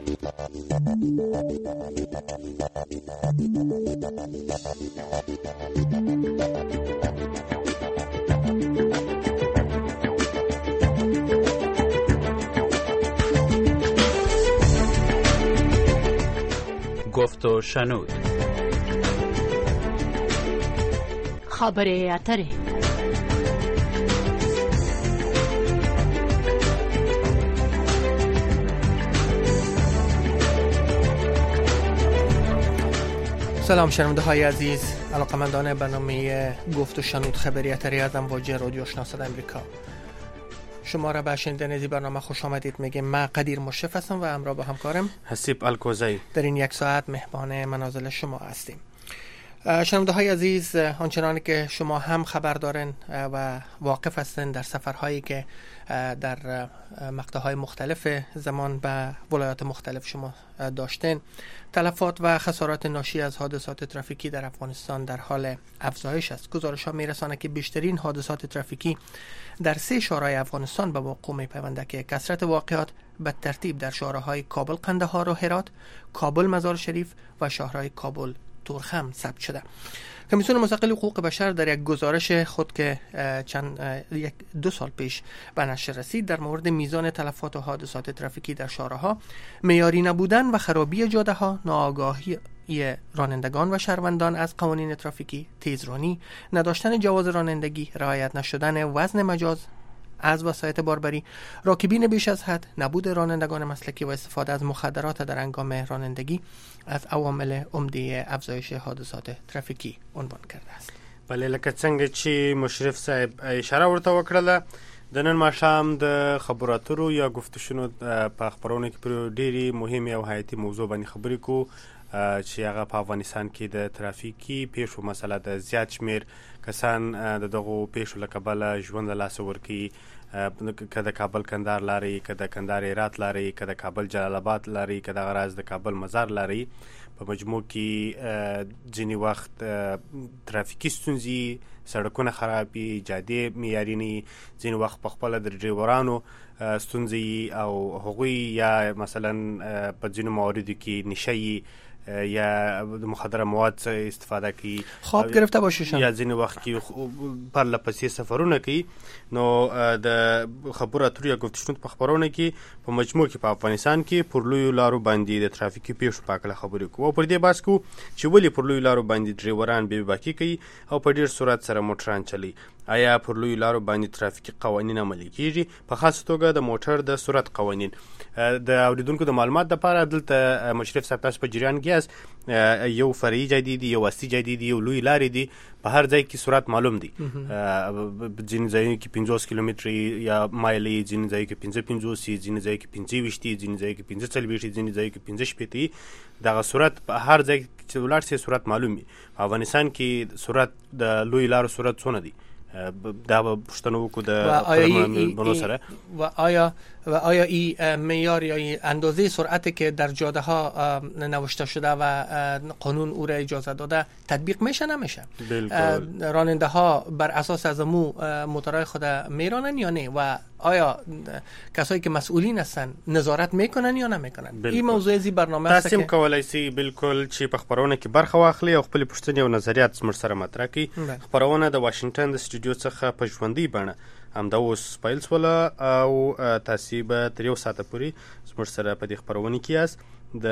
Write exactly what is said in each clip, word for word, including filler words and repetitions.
گفت و شنود. خبر اتره. سلام شنونده های عزیز، علاقمندان برنامه گفت و شنود خبری اتری از امواج رادیو آشنا صدای امریکا. شما را به شنیدن این برنامه خوش آمدید میگم. من قدیر مشرف هستم و همراه با همکارم حسیب الکوزی در این یک ساعت مهمان منازل شما هستیم. شنونده های عزیز، آنچنانی که شما هم خبر دارن و واقف هستن در سفرهایی که در مقطعهای مختلف زمان به ولایات مختلف شما داشتن، تلفات و خسارات ناشی از حادثات ترافیکی در افغانستان در حال افزایش است. گزارش ها میرسانه که بیشترین حادثات ترافیکی در سه شهرهای افغانستان به وقوع میپیوندد که کثرت واقعات به ترتیب در شهرهای کابل، قندهار و هرات، کابل مزار شریف و شهرهای کابل تورخم ثبت شده. کمیسیون مستقل حقوق بشر در یک گزارش خود که چند یک دو سال پیش به نشر رسید در مورد میزان تلفات و حادثات ترافیکی در شهرها، معیاری نبودن و خرابی جاده ها، ناآگاهی رانندگان و شهروندان از قوانین ترافیکی، تیزرانی، نداشتن جواز رانندگی، رعایت نشدن وزن مجاز از وسایط باربری، راکبین بیش از حد، نبود رانندگان مسلکی و استفاده از مخدرات در هنگام رانندگی از عوامل عمده افزایش حادثات ترافیکی عنوان کرده است. بله، لکه څنګه چې مشرف صاحب اشاره ورته وکړه، د نن ماښام د خبرو اترو یا گفتشونو په خبرونه کې پر ډېری مهمه او حیاتي موضوع باندې خبرې کو چې هغه په افغانستان کې د ترافیکي پیښو مسله د زیات شمیر کسان د دغو پیښو له کبله ژوند له لاسه ورکوي، که د کابل کندهار لارې، که د کندهار هرات لارې، که د کابل جلال آباد لارې، که دغه راز د کابل مزار لارې. په مجموع کې ځینې وخت ترافیکي ستونزې، سړکونه خرابي، جادې معیاري نه، ځینې وخت په خپله د ډریورانو ستونزې او هغوی یا مثلا په ځینو مواردو کې نشه یا مخدر مواد استفاده کوي، خواب گرفته باشیشن، یا ځینې وخت کې پرله پسې سفرونه کوي. نو د خبرو اترو یا گفتشنود په خبرونه کې په مجموع کې په افغانستان کې پر لویو لارو باندې د ترافیکي پیښو په اړه خبرې کوو او پر دې بحث کوو چې ولې پر لویو لارو باندې ډریوران بې باکي کوي او په ډېر سرعت سره موټران چلوي. آیا پر لویو لارو باندې ترافیکي قوانین عملي کیږي؟ په خاصه توګه د موټر د سرعت قوانین. د اوریدونکو د معلومات لپاره دلته مشرف صاحب تاسو په جریان کې یاست، یو فرعي جادې دي، یو اصلي جادې دي، یو لوی لارې دي. په هر ځای کې سرعت معلوم دی، ځینې ځایونو کې پنځوس کیلومتري یا مایلې، ځینې ځایو کې پنځه پنځوس، ځینې ځایو کې پنځه ویشت، ځینې ځایو کې پنځه څلوېښت، ځینې ځایو کې پنځه شپېته. دغه سرعت په هر ځای چې ولاړ سي سرعت معلوم وي. په افغانستان کې سرعت د لوی لارو سرعت څونه دی؟ دا به پوښتنه وکړو د بنو سره. و آیا و آیا این معیار یا این اندازه سرعتی که در جاده ها نوشته شده و قانون او را اجازه داده تطبیق میشه نمیشه؟ راننده ها بر اساس از مو موتورهای خود میرانن یا نه؟ و آیا کسایی که مسئولین هستن نظارت میکنن یا نمیکنن؟ این موضوع زی برنامه است که تاسو کولای شئ بالکل چې په خبرونه کې برخه واخلي او خپل پوښتنې او نظریات زموږ سره مطرح کړئ. خبرونه د واشنگټن د استودیو څخه په ژوندۍ بڼه همدا اوس پیل شوله او تاسو به تر یو ساعته پورې زموږ سره په دې خبرونه کې یاست. د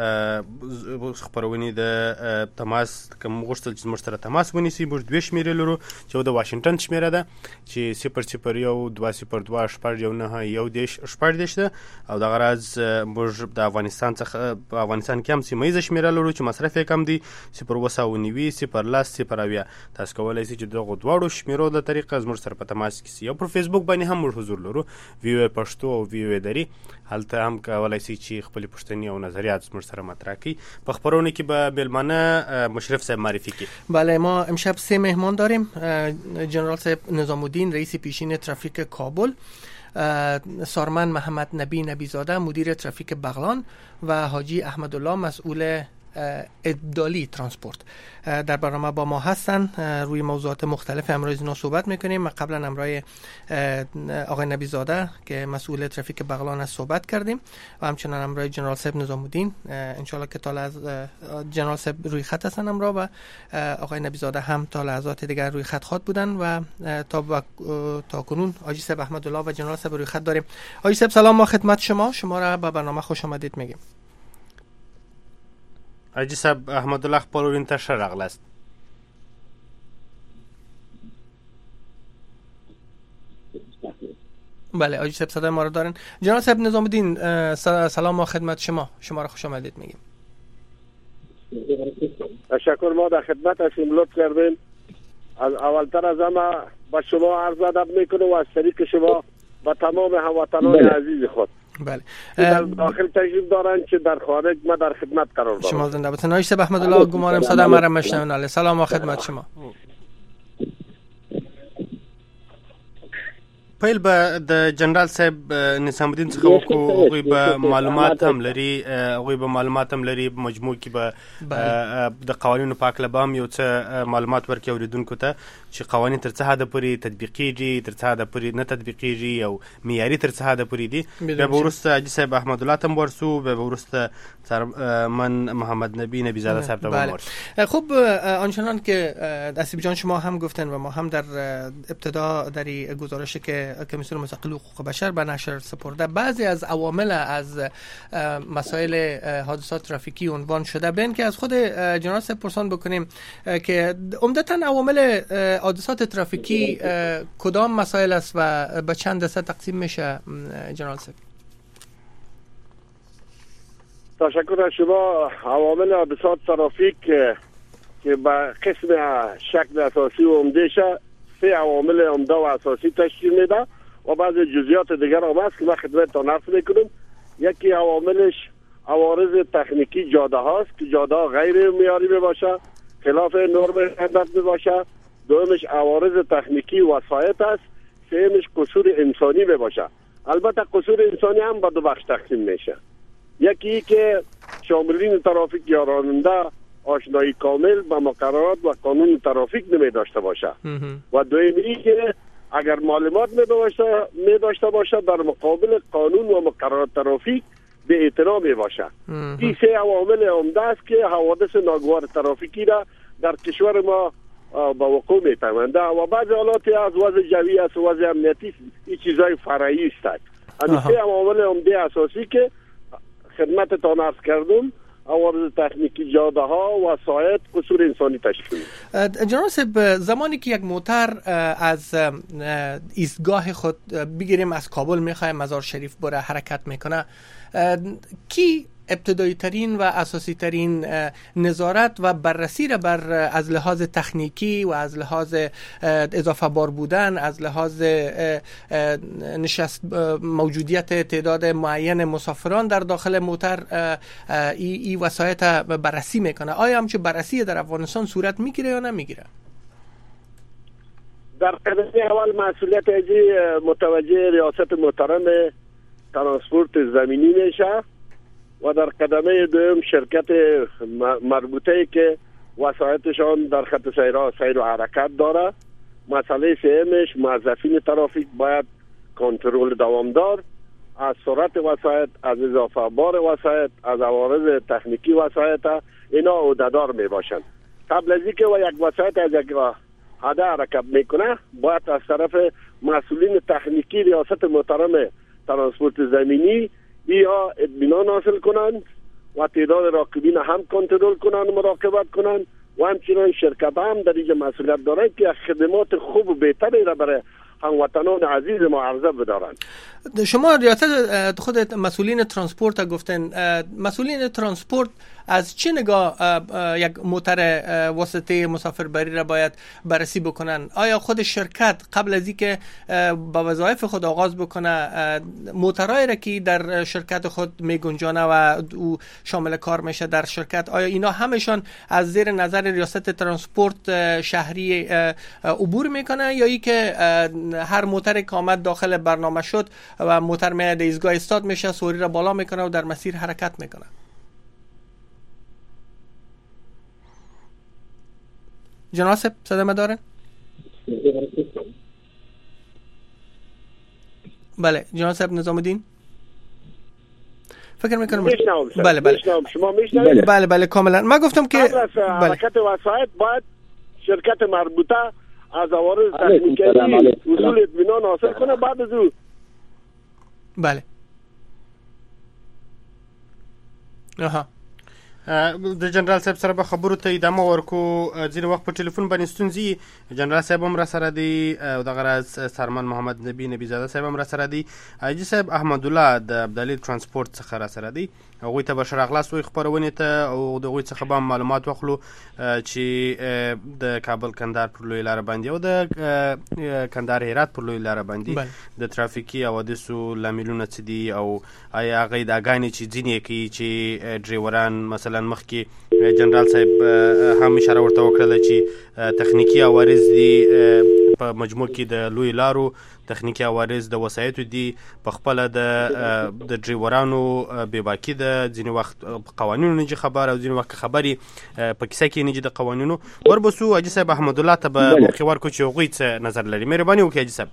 خبرونې د تماس کوم غوښتل چې زموږ سره تماس ونیسي، موږ دوه شمیرې لرو چې د واشنگټن شمیره ده چې صفر صفر یو دوه صفر دوه شپږ یو نهه یو دېرش شپږ دېرش ده، او دغه راز موږ د افغانستان څخه په افغانستان کې هم سیمه ییزه شمیره لرو چې مصرف یې کم دی، صفر اووه سوه نوي صفر لس صفر اویا. تاسو کولی شئ چې دغو دواړو شمیرو له طریقه زموږ سره په تماس کې سئ. او پر فیسبوک باندې هم موږ حضور لرو، وی او پښتو او وی او دري. هلته هم کولی شئ چې خپلې پوښتنې او نظریات زموږ سره مطرح کړئ. په خبرونه کې به مېلمانه مشرف صاحب معرفی کړي. بله، ما امشب سه مهمان داریم. جنرال صاحب نظام الدین رئیس پیشین ترافیک کابل، سارمن محمد نبی نبی زاده مدیر ترافیک بغلان و حاجی احمدالله مسئول ابدالی ترانسپورت در برنامه با ما هستن. روی موضوعات مختلف امروز اینا صحبت میکنیم. قبلا امروز آقای نبی زاده که مسئول ترافیک بغلان است صحبت کردیم و همچنان امروز جنرال صاحب نظام الدین انشالله که تا از جنرال صاحب روی خط هستن امروز و آقای نبی زاده هم تا لحظات دیگر روی خط خواهد بودن و تا با... تا کنون حاجی صاحب احمدالله و جنرال صاحب روی خط داریم. حاجی صاحب سلام، ما خدمت شما شما را به برنامه خوش آمدید میگیم. حاجی صاحب احمدالله خپلورین ته ښه راغلاست. بله حاجی صاحب صدای ما رو دارن. جناب صاحب نظام الدین سلام و خدمت شما شما را خوش آمدید میگیم. تشکر، ما در خدمت هستیم. لطف کردین. از اولتر از همه با شما عرض ادب میکنم و از طریق شما با تمام هموطنان عزیز خود. بله. در داخل تشریف دارن که در خارج ما در خدمت قرار دارم. شما زنده باشید. حاجی صاحب احمدالله گمانم صدا ما را میشنون. سلام و خدمت شما. پیل به د جنرال صاحب نظام الدین څخه وکړو. هغوی به معلومات هم لري هغوی به معلومات هم لري مجموع کې به د قوانینو په هکله به هم یو څه معلومات ورکړي اورېدونکو ته چې قوانین تر څه حده پورې تطبیقېږي، تر څه حده پورې نه تطبیقېږي او معیاري تر څه حده پورې دي. بیا به وروسته حاجي صاحب احمدالله ته هم ورسو، بیا به وروسته من محمد نبی نبی زاده صاحب ته هم ورسو. خب آنچنان که اسیب جان شما هم گفتن و ما هم در ابتدا در گزارشی که کمیسیون مستقل حقوق بشر به نشر سپرده بعضی از عوامل از مسائل حادثات ترافیکی عنوان شده. بین که از خود جناب صاحب پرسان بکنیم که عمدتاً عوامل حادثات ترافیکی کدام مسائل است و به چند دسته تقسیم میشه جناب صاحب؟ تشکر از شما. عوامل حادثات ترافیک که به قسم شکل اساسی و عمده شه سه عوامل عمده و اساسی تشکیل میده و بعض جزئیات دیگر هم هست که من خدمتتان عرض میکنم. یکی عواملش عوارض تکنیکی جاده هاست که جاده ها غیر معیاری میباشه، خلاف نرم استاندارد میباشه. دومش عوارض تکنیکی وسایط است. سومش قصور انسانی میباشه. البته قصور انسانی هم به دو بخش تقسیم میشه. یکی که شاملین ترافیک یا راننده آشنایی کامل با مقررات و قانون ترافیک نمی داشته باشه و دومی که اگر معلومات می داشته باشه در مقابل قانون و مقررات ترافیک به احترام می باشه. این سه عوامل عمده است که حوادث ناگوار ترافیکی را در کشور ما با وقوع می پیونده و بعض حالاتی از وضع جوی است و وضع امنیتی این چیزای فرعی است. این سه عوامل عمده اساسی که خدمتتان عرض کردم عوارض تکنیکی جاده ها و وسایط قصور انسانی تشکیل میده. جناب صاحب زمانی که یک موتر از ایستگاه خود بگیریم از کابل میخواه مزار شریف بره حرکت میکنه، کی ابتدایی ترین و اساسی ترین نظارت و بررسی را بر از لحاظ تکنیکی و از لحاظ اضافه بار بودن، از لحاظ نشست موجودیت تعداد معین مسافران در داخل موتر ای, ای وسایط بررسی میکنه؟ آیا همچه بررسی در افغانستان صورت میگیره یا نمیگیره؟ در قدم اول مسئولیت ایجی متوجه ریاست محترم ترانسپورت زمینی میشه و در قدمه دوم شرکت مربوطه که وسایطشان در خط سیر سیر و حرکت داره. مسئله سومش موظفین ترافیک باید کنترل دوامدار از سرعت وسایط، از اضافه بار وسایط، از عوارض تکنیکی وسایط اینا عهده‌دار می باشند. قبل از اینکه و یک وسایط از یک حده حرکت میکنه باید از طرف مسئولین تکنیکی ریاست محترم ترانسپورت زمینی یا اطمینان حاصل کنند و تعداد راکبین هم کنترل کنند و مراقبت کنند و همچنین شرکت هم در اینجا مسئولیت دارند که خدمات خوب و بهتری را برای هموطنان عزیز ما عرضه بدارند. شما ریاست خود مسئولین ترانسپورت گفتن، مسئولین ترانسپورت از چه نگاه یک موتر واسطه مسافربری را باید بررسی بکنن؟ آیا خود شرکت قبل از اینکه با وظایف خود آغاز بکنه موترایی را که در شرکت خود میگنجانه و او شامل کار میشه در شرکت، آیا اینا همشان از زیر نظر ریاست ترانسپورت شهری عبور میکنه یا ای که هر موتر که آمد داخل برنامه شد و موتر میاد ایستگاه استاد میشه، سوری را بالا میکنه و در مسیر حرکت میکنه؟ جناب صاحب صدا ما دارن؟ بله جناب صاحب نظام الدین فکر میکنم بله بله شما میشنوید؟ بله بله کاملا. من گفتم که حرکت وسایط باید شرکت مربوطه از عوارض تکنیکی اصول اطمینان حاصل کنه، بعد از او بله اها د جنرال صاحب سره به خبرو ته ادامه ورکو. ځینې وخت په ټلیفون باندې ستونزې جنرال صاحب هم را سره دی او دغه راز سرمن محمد نبی نبی زاده صاحب هم را سره دی. حاجي صاحب احمد الله د عبدالله ترانسپورت څخه را سره دی. هغوی ته به ښه راغلاست وایو خپرونې ته او د هغوی څخه به معلومات واخلو چې د کابل کندهار پر لویه لاره باندې او د کندهار هرات پر لویه لاره باندې د ترافیکي حوادثو لاملونه څه دي او آیا هغې داګانې چې ځینې کوي چې ډریوران مثلا مخکې جنرال صاحب هم اشاره ورته وکړله چې تخنیکي عوارض دي په مجموع کې د لوی لارو تخنیکي عوارض د وسایطو دي، په خپله د ډریورانو بېباکي ده، ځینې وخت په قوانینو نه جي خبر او ځینې وخت خبرې په کیسه کې نه جي د قوانینو. وربسو حاجي صاحب احمد الله ته به موقع ورکړو چې هغوی څه نظر لري. مهرباني وکړئ حاجي صاحب.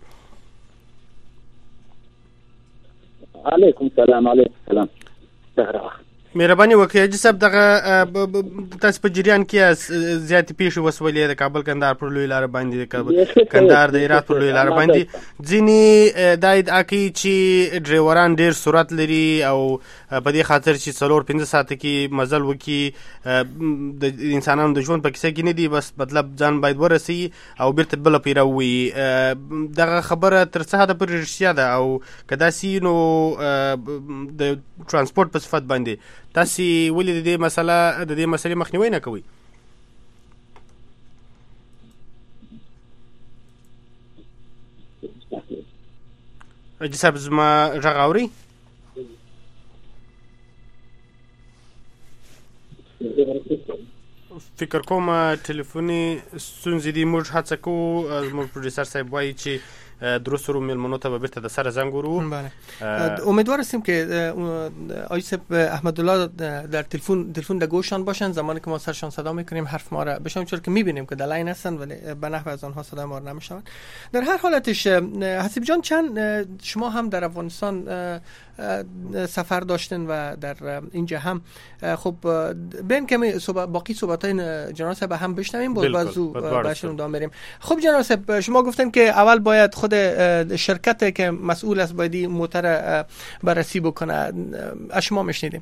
علیکم سلام. علیکم سلام. مهرباني وکړئ حاجي صاحب. دغه تاسو په جریان کې زیاتې پیښې وسولې د کابل کندهار پر لویه لاره باندې، د کندهار د هرات پر لویه لاره باندې ځینې دا ادعا کوي چې ډریوران ډېر سرعت لري او په دې خاطر چې څلور پنځه ساعته کې مزل وکړي د انسانانو د ژوند په کیسه کې نه دي، بس مطلب ځان باید ورسوي او بیرته بله پیره ووایي. دغه خبره تر څه حده پورې رښتیا ده او که داسې نو د ترانسپورت په صفت باندې تاسې ولې د دې مسله د دې مسلې مخنیوی نه کوئ؟ حاجي صاحب زما غږ اورئ؟ فکر کوم ټلیفوني ستونزې دي. موږ هڅه کوو، زموږ پروډیوسر صاحب وایي چې درستو میلمنو ته به بیرته د سره زنگ ورو. بله امیدوار هستیم که آقای صاحب احمد الله در تلفن تلفن در گوششان باشن زمانی که ما سرشان صدا میکنیم حرف ما را بشنوند، چون که میبینیم که در لاین هستن ولی به نحو از آنها صدا ما را نمیشنوند. در هر حالتش حسیب جان، چند شما هم در افغانستان سفر داشتن و در اینجا هم خب بین کمی صحبت باقی صحبتای جناب صاحب هم بشنویم باز بازو باشون ادامه بریم. خب جناب صاحب شما گفتن که اول باید خود شرکتی که مسئول است باید موتر بررسی بکنه. از شما میشنیدیم.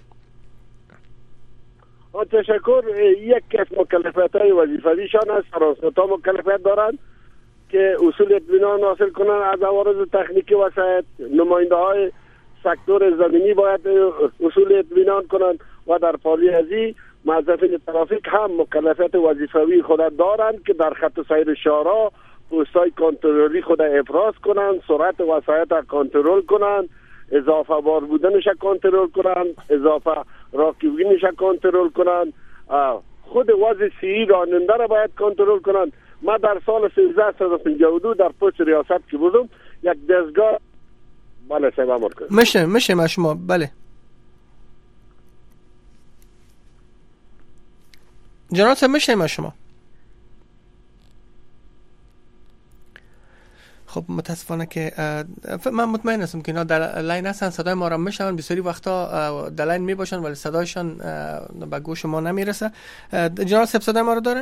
تشکر. یک از مکلفیت‌های وظیفویشان است، ترانسپورت‌ها مکلفیت دارند که اصول اطمینان حاصل کنند از عوارض تکنیکی وسایط. نماینده‌های سکتور زمینی باید اصول اطمینان کنند و در پالی ازی موظفین ترافیک هم مکلفیت وظیفوی خود دارند که در خط سیر شارع پست‌های کنترلی خود افراز کنند، سرعت وسایط را کنترل کنند، اضافه بار بودنش کنترل کنند، اضافه راکبگینش کنترل کنند، خود وضع سی راننده را باید کنترل کنند. ما در سال سیزده صد و پنجاه و دو در پست ریاست که بودم یک دستگاه بله صاحب امر کنم میشه میشه ما شما بله جناب صاحب میشه ما شما. خب متاسفانه که من مطمئن هستم که اینا در لاین هستن، صدای ما را میشنون، بسیاری وقتا در لاین میباشن ولی صدایشان به گوش ما نمیرسه. جناب صاحب صدای ما رو دارن؟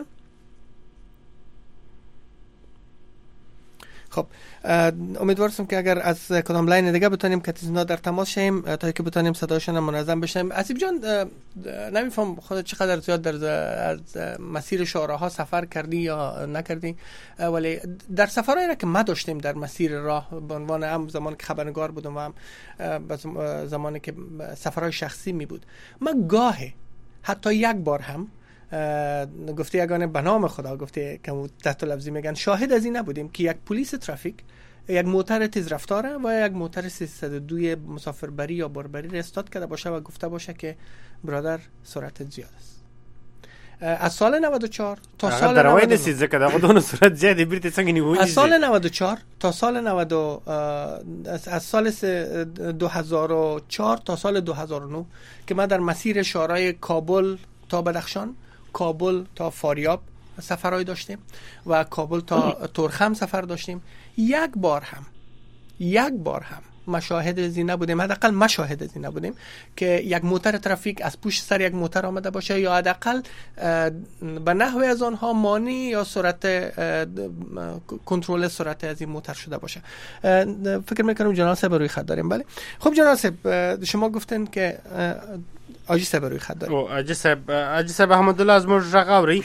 خب امیدوار هستم که اگر از کدام لاین دیگه بتونیم که تیزنا در تماس شیم تا که بتونیم صداشون منظم بشیم. حسیب جان نمیفهم خودت چقدر زیاد در از مسیر شاهراها سفر کردی یا نکردی، ولی در سفرهایی را که ما داشتیم در مسیر راه به عنوان هم زمانی که خبرنگار بودم و هم زمانی که سفرهای شخصی می بود، ما گاهی حتی یک بار هم گفته یگانه به نام خدا گفته که تحت لفظی میگن شاهد از این نبودیم که یک پلیس ترافیک یک موتر تیز رفتاره و یک موتر سیصد و دو مسافربری یا باربری را استاد کرده باشه و گفته باشه که برادر سرعت زیاد است. از سال نود و چهار تا سال در وای نسید زکه دا خودونه سرعت زیادی برته څنګه نیوي. از سال نود و چهار تا سال نود از سال دو هزار و چهار تا سال دو هزار و نه که من در مسیر شارع کابل تا بدخشان، کابل تا فاریاب، سفرهای داشتیم و کابل تا تورخم سفر داشتیم. یک بار هم یک بار هم مشاهد ازی نبودیم، حداقل مشاهد ازی نبودیم که یک موتر ترافیک از پشت سر یک موتر آمده باشه یا حداقل به نحو از آنها مانع یا سرعت کنترل سرعت از این موتر شده باشه. فکر میکنم جناب صاحب روی خط داریم. بله خب جناب صاحب شما گفتن که آجی صاحب روی خط داریم. او آجی صاحب آجی صاحب احمدالله از مو رغاوري.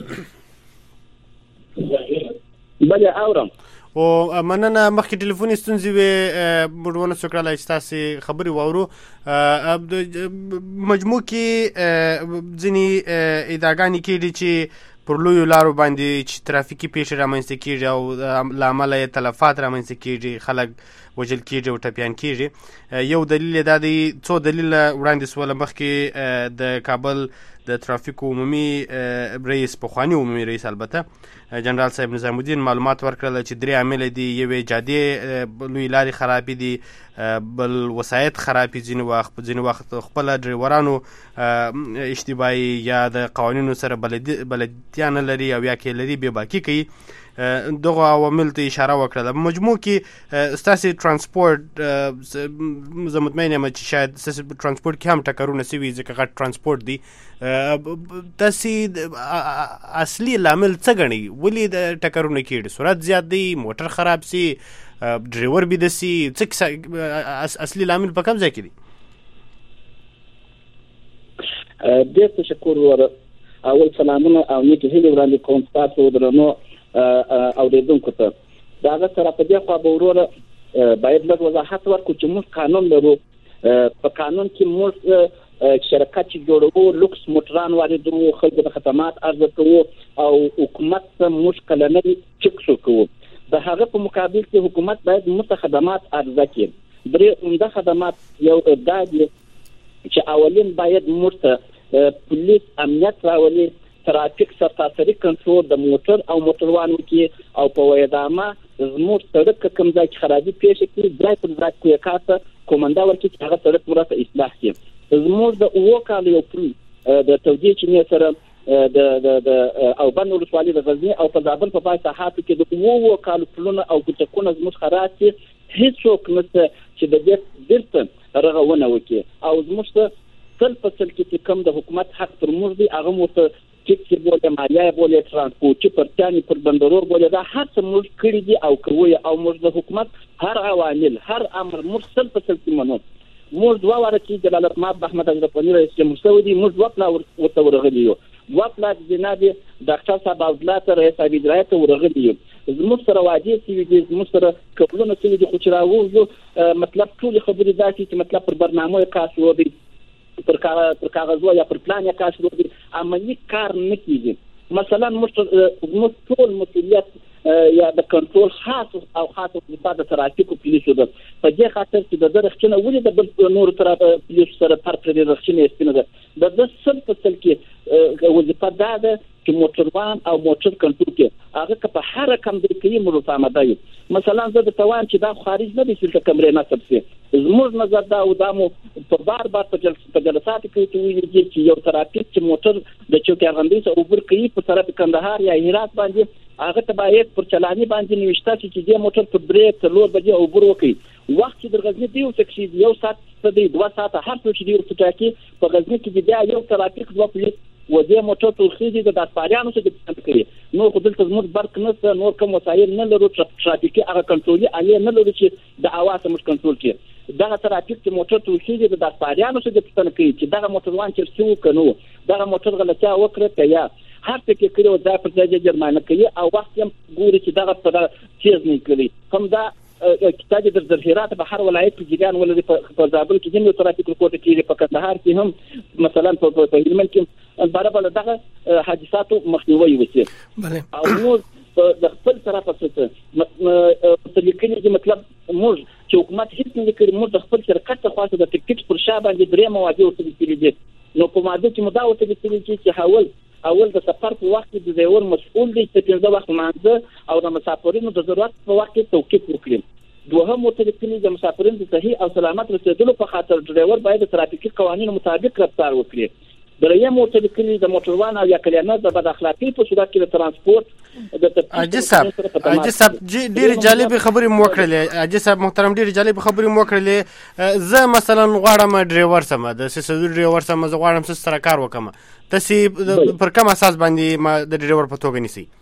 بله اورم. او مننه مخکې ټلیفوني ستونزې وې موږ څوک راځي چې تاسو خبرې واورو. مجموع کې ځینې ادعاګانې کېږي چې پر لویو لارو باندې چې ترافیکي پیښې رامنځته کېږي او له امله یې تلفات رامنځته کېږي، خلک وژل کېږي او ټپیان کېږي. یو دلیل یې دا دی، څو دلیله وړاندې سوله مخکې د کابل د ترافیک عمومي رئیس، پخواني عمومي رئیس البته جنرال صاحب نظام الدین معلومات ورکړل چې درې عامل دي. یوې جادې لوی لارې خرابې دي، بل وسایط خرابې، ځینې وخت ځینې وخت خپله ډریورانو اشتباهي یا د قوانینو سره بلدتیا نه لري او یا کې لري بې باکي کوي. دغه عوامل ته اشاره وکړه. مجموع کې ستاسې ترانسپورټ زه مطمئن یم چې شاید ستاسې ترانسپورټ کې هم ټکرونه سوي ځکه غټ ترانسپورټ دی. تاسې اصلي لامل څه ګڼئ؟ ولې د ټکرونه کېږي؟ سرعت زیات دی، موټر خراب سي، ډریور بیده سي، څه کیسه اصلي لامل په کوم ځای کې دی؟ ډېر تشکر وروره. اول سلامونه او نیکې هیلې وړاندې کوم ستاسو درنو اورېدونکو ته. د هغه سره په دې خوا به وروره باید لږ وضاحت ورکړو چې موږ قانون لرو. په قانون کې موږ شرکت چې جوړوو لوکس موټران واردوو، خلکو ته خدمات عرضه کوو او حکومت ته موږ کلنۍ ټکس ورکوو. د هغه په مقابل کې حکومت باید موږ خدمات عرضه کړي. درې عمده خدمات یو دا دي چې اولین باید موږ ته پولیس امنیت راولي، ترافیک سرتاسري کنټرول د موټر او موټروانو کې، او په ویدامه زموږ سړک که کوم ځای کې خرابي پیښه کړي ځای پر ځای کوی کاته کومنده ورکړي چې هغه سړک مرسته اصلاح کړي. زموږ د اووه کالو یو پل د توجیه چینې سره د د او بند ولسوالۍ د غزني او په زابل په پای ساحاتو کې د اووه کالو پلونه او ګوتکونه زموږ خراب دي. هیڅوک نشته چې د دې بیرته رغونه وکړي او زموږ ته تل په تل کې کوم د حکومت حق پر موږ دی هغه موږ ټیکس بوله، مالیه بوله، ترانسپورټي پرتانی پر بندرور بوله، دا هر څه موږ کړي دي او کوي او موږ د حکومت هر عوامل هر امر موږ تل په تل کې منو. موږ دوه واره چې جلال الدین احمد اشرفي رئیس جمهور سعودي موږ دوه پلا ورته ورغلي یو. دوه پلا جناب ډاکټر صاحب عبدالله ته رئیس ادارې ته ورغلي یو. زموږ سره واجب سوي دي، زموږ سره قبولونه سوي دي، خو چې راوځو مطلب ټول خبرې داسې چې مطلب پر برنامه کار شروع دي، پر کاغذ یا پر پلان یا کار شروع دي، عملي کار نه کیږي. مثلا موږ ټول مسؤلیت یا د کنټرول خاص او خاص په د ترافیکو پولیسو ده. په دې خاطر چې د درخچنه ولې د بل نور تر پولیسو سره فرق لري، درخچنه سپینه ده. د د سل په سل کې وظیفه ده ده چې موټروان او موټر کنټرول کې هغه که په هر کم د کې مرو فهمه دی. مثلا زه د توان چې دا خارج نه دي چې کمرې نه سبسي زموږ نظر دا او دمو په بار بار په جلسات کې ته ویل چې یو ترافیک چې موټر د چوکاغندې سره اوبر کوي په طرف کندهار یا هرات باندې هغه ته باید پر چلانی باندې نوښته چې دې موټر په بریک تلور بجې اوبر وکړي. وخت چې د غزنی دی او څه یو ساعت څه دی دوه ساعت هر څه چې دی او څه کې په غزنی کې دی یو ترافیک دوه پولیس و دې موټر ټول خېږي د داسپاریانو څخه د څه کوي. نو خو دلته زموږ برق نه نور کوم وسایل نه لرو، ترافیکي هغه کنټرولي علي نه لرو چې د اواز موږ کنټرول کړي. دا ترافیک چې موټر ټول خېږي د داسپاریانو څخه د څه کوي چې دا موټروان چې څو کنو دا موټر غلطه وکړه ته یا هر څه کې کړو دا پر ځای جرمانه کوي او وخت هم ګوري چې دا په تیز نه کوي. هم دا کتاب د ظاهرات په هر ولایت کې جریان ولري. په زابل کې هم ترافیک کوټه کې، په کندهار کې هم مثلا په هلمند کې برابر دغه حادثاتو مخنیوي وشي. او موږ د خپل طرفه څخه متلیکلي چې مطلب موږ چې حکومت هیڅ نه کوي، موږ د خپل شرکت ته خاصه د ټیکټ پر شا باندې درې مواده وسلې دي. نو په ماده چې مدا وسلې چې حاول اول د سفر په وخت کې د ډرایور مسؤل دی چې پنځه وخت مانځه او د مسافرینو د ضرورت په وخت کې توقیف وکړي. دوهم متلکلی د مسافرینو د صحي او سلامت رسیدلو په خاطر ډرایور باید د ترافیکي قوانینو مطابق رفتار وکړي. دریم موټر کلی د موټروان او یا کلیانه د بد اخلاقی په صورت کې د ترانسپورت د اجي صاحب اجي صاحب ډېر جالب خبرې مو وکړلې اجي صاحب محترم ډېر جالب خبرې مو وکړلې زه مثلا غواړم ډرایور سم د سیسو ډرایور سم زه غواړم سره کار وکم تاسو پر کوم اساس باندې ما د ډرایور په توګه نیسی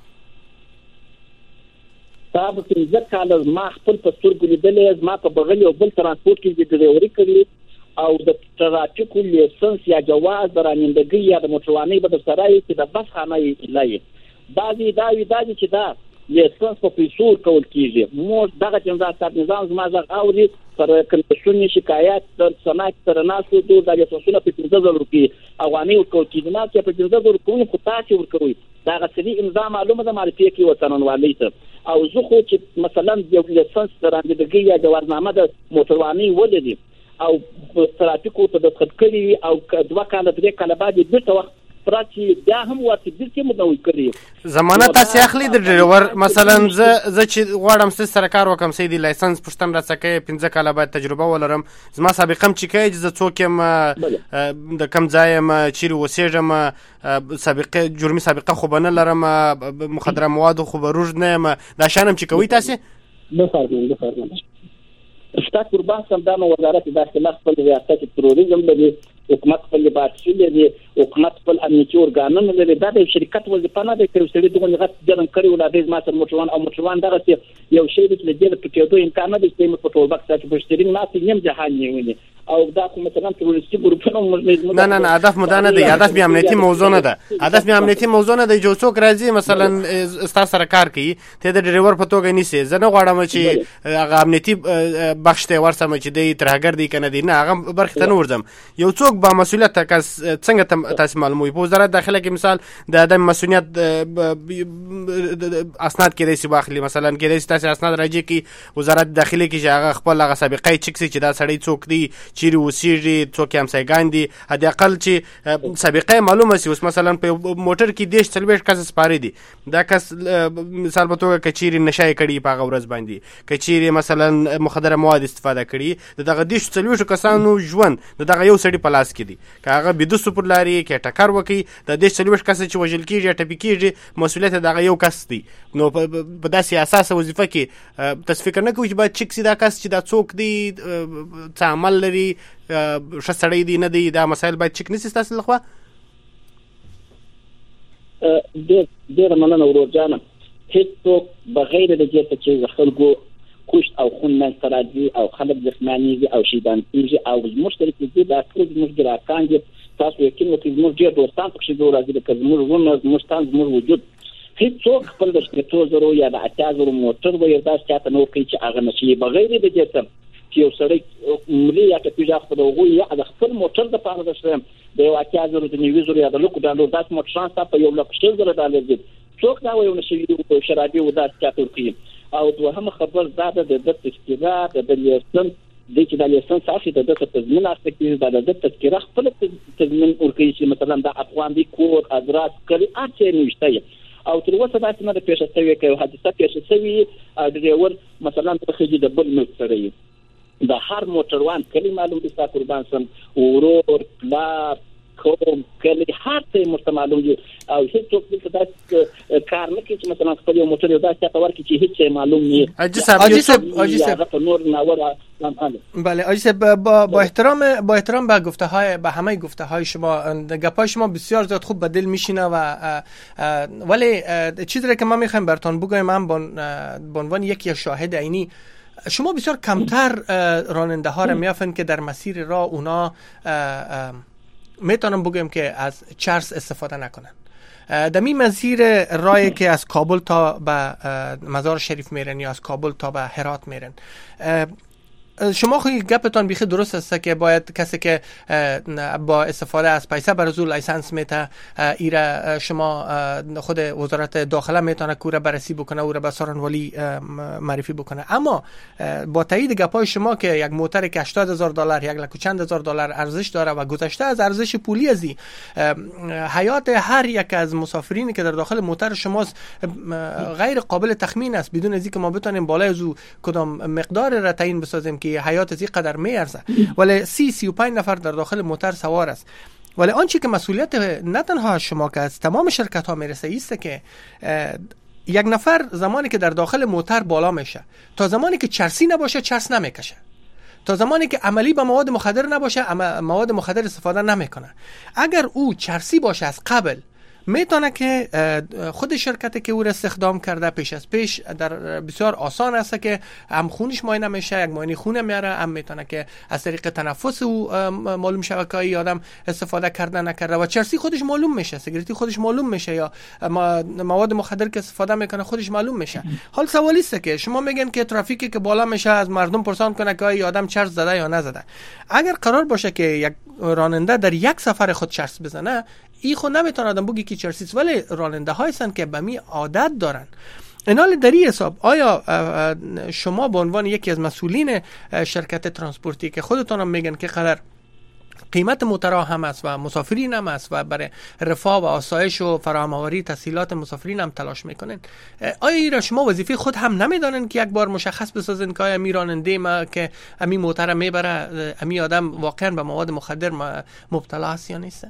صاحب پنځه کاله ما خپل په سترګو لیدلې ما په بغل یو بل ترانسپورت کې د ډرایوري کړی او د ترافیکو لیسنس یا جواز درانندګي یا د موټروانۍ به سره یې د بس خانه یې لای بعضی دا وی دا چې دا لیسنس په پیسو کول کیږي مو دغه جنزات نظام زما زغ اوري پر کمیشن شکایت د سماعت تر ناسو د لیسنسونو په پنځه زره روپیه افغاني ورکول کیږي نه چې په پنځه زره روپیه خو تاسو ورکوي دا غسري امضا معلومه ده معرفي کې وطنوالۍ ته او زه خو چې مثلا یو لیسنس درانندګي یا جوازنامه د موټروانۍ ولري او ترافیکو ته د خدکړي او دوه کاله درې کاله بعد بیرته وخت پراتی بیا هم ورته بیرته مدوي کړی ضمانت تاسو اخلي د ډرایور مثلا زه زه چې غواړم سره کار وکم سیدی لایسنس پښتن راڅکه پنځه کاله بعد تجربه ولرم زما سابقه چې کوي چې زه څوک يم د کم ځای يم چیرې وسېږم سابقه جرمي سابقه خو بنه لرم مخدره مواد خو بروج نه یم دا شانم چې کوي تاسو نه فرمایي نه فرمایي استاد قربان سمدان وزارت داخله خپل ریاست تروریزم لري حکومت خپل بادشي لري حکومت خپل امنیتي ارګانونه لري دا د شرکت وظیفه نه ده چې سړي دغه غټ جرم کړی ولادي ما سره موټروان او موټروان دغه یو شی د دې په کېدو امکان نه دی چې په ټول وخت کې بشتري نه نیم جهان نیولې او دا کوم مثلا تروریستي ګروپونه نه نه نه هدف مدان نه دی هدف می امنیتي موضوع نه ده هدف می امنیتي موضوع نه دی جو څوک راځي مثلا استاد سره کار کوي ته د ډرایور په توګه نیسي زه نه غواړم چې هغه امنیتي بخش ته ورسم چې دی ترهګر دی کنه دی نه هغه برخه ته نه ورځم یو څوک با مسؤلیت کس څنګه تاسو معلوموي په وزارت داخله کې مثال د عدم مسؤلیت اسناد کې رسي واخلي مثلا کې رسي تاسو اسناد راځي کې وزارت داخله کې هغه خپل هغه سابقه چک سي چې دا سړی څوک دی چیرې وسیږي څوک هم سایګان دي هدي اقل چې سابقه معلومه سي اوس مثلا په موټر کې دیش څلويش کس سپاري دي دا کس مثال په توګه کچيري نشای کړي په غورز باندې کچيري مثلا مخدره مواد استفاده کړي دغه دیش څلويش کسانو ژوند دغه یو سړی په لاس کې دي کاغه بده سپور لاري کې ټکر وکي د دیش څلويش کس چې وجل کیږي ټپي کیږي مسؤلیت دغه یو کس دی نو په داسې اساس وظیفه کې تاسو فکر نه کوئ چې باید چک سي دا کس چې دا څوک دی څه عمل لري شسړې دي نه دي دا مسائل باید چک نسی تاسو لخوا ډېر ډېر مننه ورور جانه هیڅوک بغیر د دې چې خلکو کوشت او خون من سرادي او خلک جسماني او شیدان کیږي او مشترک دي دا ټول موږ ګراکان دي تاسو یقین وکړئ موږ ډېر دوستان پکې جوړ راځي چې موږ ونه مستان موږ وجود هیڅوک خپل د شپږ زره یا د اته زره موټر وي دا څه نو کوي چې هغه نشي بغیر د دې چې یو سړی ملي یا ته پیژا خپل وغوي یا د خپل موټر د پاره د شرم د یو اته زره د نیوي زره یا د لوکو ډالر داس موټر شانس په یو لک شل زره ډالر دي څوک دا وایي نشي یو شرابي ودا چې ترکي او دوهم خبر زاده د د تذکره د لیسنس د چې د لیسنس اخی د د تضمین اخته کې د د تذکره خپل تضمین ورکړي چې مثلا د افغان دي کور ادراس کړي اته نشته او تر اوسه دا څنګه د پیښه شوی کوي حادثه پیښه شوی د ډرایور مثلا په خځې د بل ملک سره د هر موټروان کلی معلوم دي تاسو قربان سم ورور پلار کوم کلی هر څه مستعملوم دي او هیڅ څوک د تاسو کار نه کوي چې مثلا خپل موټر یو داسې تور کې چې هیڅ معلوم نه اجي صاحب اجي صاحب اجي صاحب نور ناوړه بله اجی صاحب با, با احترام با احترام به گفته های به همه گفته های شما گپای شما بسیار زیاد خوب به دل میشینه و ولی چیزی را که ما میخوایم براتون بگویم من به عنوان یکی شاهد عینی شما بسیار کمتر راننده ها را میافن که در مسیر راه اونا میتونم بگویم که از چرس استفاده نکنن دمی مسیر راهی که از کابل تا به مزار شریف میرن یا از کابل تا به هرات میرن شما خیلی گپتان بیخی درست است که باید کسی که با استفاده از پیسه برزول لایسنس میته ایره شما خود وزارت داخله میتونه کوره بررسی بکنه او را به سارنوالی معرفی بکنه اما با تایید گپای شما که یک موتر که هشتاد هزار دلار یک لک و چند هزار دلار ارزش داره و گذشته از ارزش پولی ازی حیات هر یک از مسافرین که در داخل موتر شماست غیر قابل تخمین است بدون از اینکه ما بتونیم بالای از کدام مقدار را تعیین بسازیم که حیات از این قدر میارزه ولی سی سی و پنج نفر در داخل موتر سوار است ولی آنچه که مسئولیت نه تنها شما که از تمام شرکت ها میرسه ایست که یک نفر زمانی که در داخل موتر بالا میشه تا زمانی که چرسی نباشه چرس نمیکشه، تا زمانی که عملی به مواد مخدر نباشه مواد مخدر استفاده نمیکنه. اگر او چرسی باشه از قبل میتونه که خود شرکتی که او را استخدام کرده پیش از پیش در بسیار آسان است که هم خونش معاینه میشه، یک معاینه خون میاره، هم میتونه که از طریق تنفس او معلوم شود که این آدم استفاده کرده نکرده و چرسی خودش معلوم میشه، سیگارتی خودش معلوم میشه یا مواد مخدر که استفاده میکنه خودش معلوم میشه. حال سوالی است که شما میگن که ترافیکی که بالا میشه از مردم پرسان کنه که این آدم چرس زده یا نزده. اگر قرار باشه که یک راننده در یک سفر خود چرس بزنه، ای خود نمیتونه آدم بگی که چرسیست، ولی راننده هایستن که به می عادت دارن. اینال در این حساب آیا شما به عنوان یکی از مسئولین شرکت ترانسپورتی که خودتون هم میگن که قدر قیمت موترها هم است و مسافرین هم است و برای رفاه و آسایش و فراهم آوری تسهیلات مسافرین هم تلاش میکنن، آیا این را شما وظیفه خود هم نمیدانن که یک بار مشخص بسازن که آیا می راننده ما که امی موتر میبره امی آدم واقعا به مواد مخدر مبتلا است یا نیست؟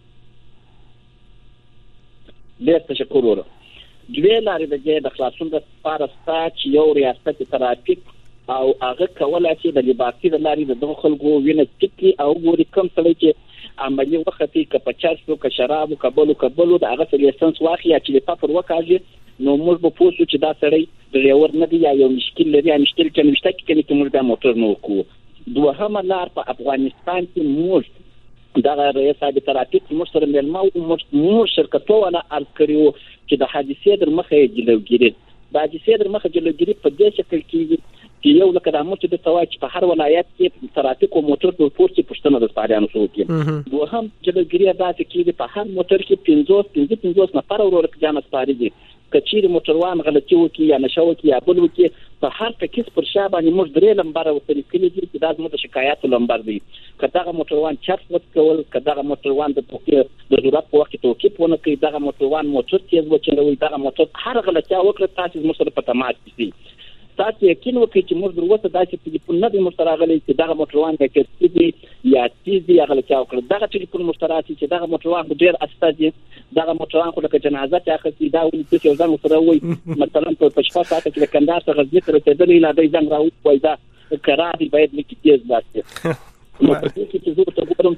ډېر تشکر وره. دوی لارې د دې د خلاصون د لپاره ستا چې یو ریاست ترافیک او هغه کولای شي د لیبارټي د لارې د دغو خلکو وینه ټکي او ګوري کوم سړی چې عملي وختي که په چرسو که شرابو که بلو که بلو د هغه لیسنس واخلي یا چې د پفر وکاږي نو موږ به پوه شو چې دا سړی ډریور نه دی یا یو مشکل لري یا مشکل چې نشته کې چې موږ دا موټر نه وکړو. دوهمه لار په افغانستان کې موږ دا ریاست ترافیک موږ سره ملما او موږ شرکتونه ال کړیو چې د حادثې در مخه جلوګیری د حادثې در مخه جلوګیری په دې شکل کې چې یو لکه د موټر د توای چې په هر ولایت کې ترافیک او موټر د پورتي پښتنه د سپاریانو شو کې دوهم جلوګیری دا چې په هر موټر کې پنځوس پنځوس نفر ورور کې جام سپاری دي کچیر موټروان غلطي وکي یا نشو وکي یا بل وکي په هر تکیس پر شا باندې موږ درې لمبر وتري کلی دي چې دا زموږ د شکایت لمبر دی. کداغه موټروان چرس وکول کداغه موټروان د توکي د ضرورت په وخت توکي پونه کوي دغه موټروان موټر تیز وچلوي دغه موټر هر غلطي وکړه تاسو موږ سره په تماس دي. تاسو یقین وکړئ چې موږ دروسه داسې ټلیفون نه دی مشتراغلی چې دغه موټروان د کېږي یا تیز یا غلطي وکړه دغه ټلیفون مشتراتی چې دغه موټروان ډیر استاذ دغه موټروان خو لکه جنازه چې اخلي دا ولې چې یو ځان سره وي مثلا په شپه ساعت کې کندهار څخه ځي تر رسیدلې لا دای ځنګ راو وای دا قرار باید لیکي تیز واسي نو په دې کې چې زه ته ګورم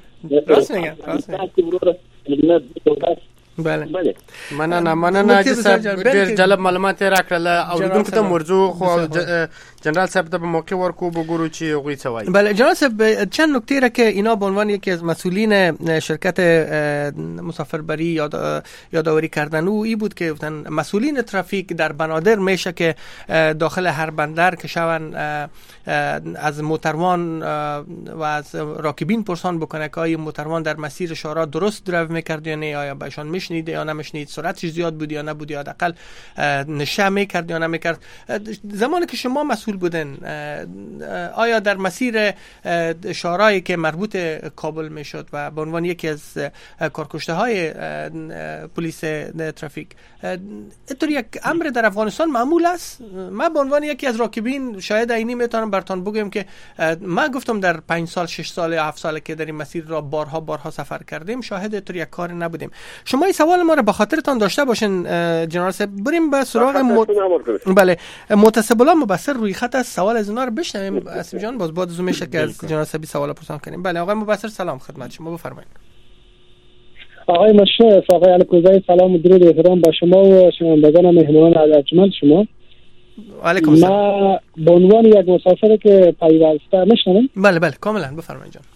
راسنګ بله بله مننه مننه چې صاحب ډېر جالب معلومات راکړل او دغه ته موضوع خو جنرال صاحب ته په موقع ورکو بګورو چې غوي څه وایي. بله جنرال صاحب چند نکته را که اینا به عنوان یکی از مسئولین شرکت مسافربری یاد یادآوری کردن او ای بود که گفتن مسئولین ترافیک در بنادر میشه که داخل هر بندر که شون از موتروان و از راکبین پرسان بکنه که آیا موتروان در مسیر شارع درست درو میکرد یا نه، آیا بهشان میشنید یا نمیشنید، سرعتش زیاد بود یا نبود، یا حداقل نشه میکرد یا نمیکرد. زمانی که شما مسئول بودن آیا در مسیر شارعی که مربوط کابل میشد و به عنوان یکی از کارکشته های پلیس ترافیک اینطور یک امر در افغانستان معمول است؟ من به عنوان یکی از راکبین شاید اینی میتونم براتون بگم که من گفتم در پنج سال شش سال یا هفت سال که در این مسیر را بارها بارها سفر کردیم شاهد اینطور یک کار نبودیم. شما این سوال ما را به خاطرتان داشته باشین جنرال صاحب. بریم به سراغ مو... بله متصل الله مبصر روی خط است، سوال از اونا رو بشنویم. اسیب جان باز بعد از اون میشه که از جنرال صاحب سوال پرسان کنیم. بله آقای مبصر سلام خدمت شما، بفرمایید. آقای مشرف آقای الکوزی سلام و درود و احترام به شما و شنوندگان مهمان ارجمند شما. علیکم السلام. ما به عنوان یک مسافر که پیوسته میشنوم. بله بله کاملا بفرمایید جان.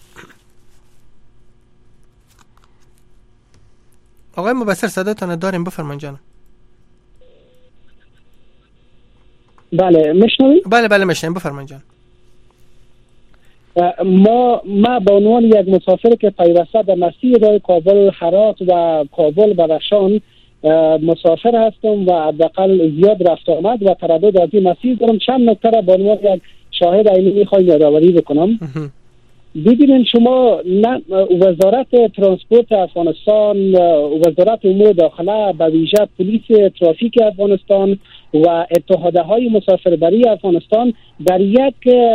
آقای مبصر صداتون داریم بفرمایید جان. بله میشنوید؟ بله بله میشنویم بفرمایید جان. ما ما به عنوان یک مسافر که پیوسته در مسیر کابل هرات و کابل بدخشان مسافر هستم و حداقل زیاد رفت آمد و تردد از این مسیر دارم. چند نکته را به عنوان یک شاهد عینی میخوایم یادآوری بکنم. ببینید شما نه وزارت ترانسپورت افغانستان، وزارت امور داخله، به ویژه پلیس ترافیک افغانستان و اتحادیه های مسافربری افغانستان در یک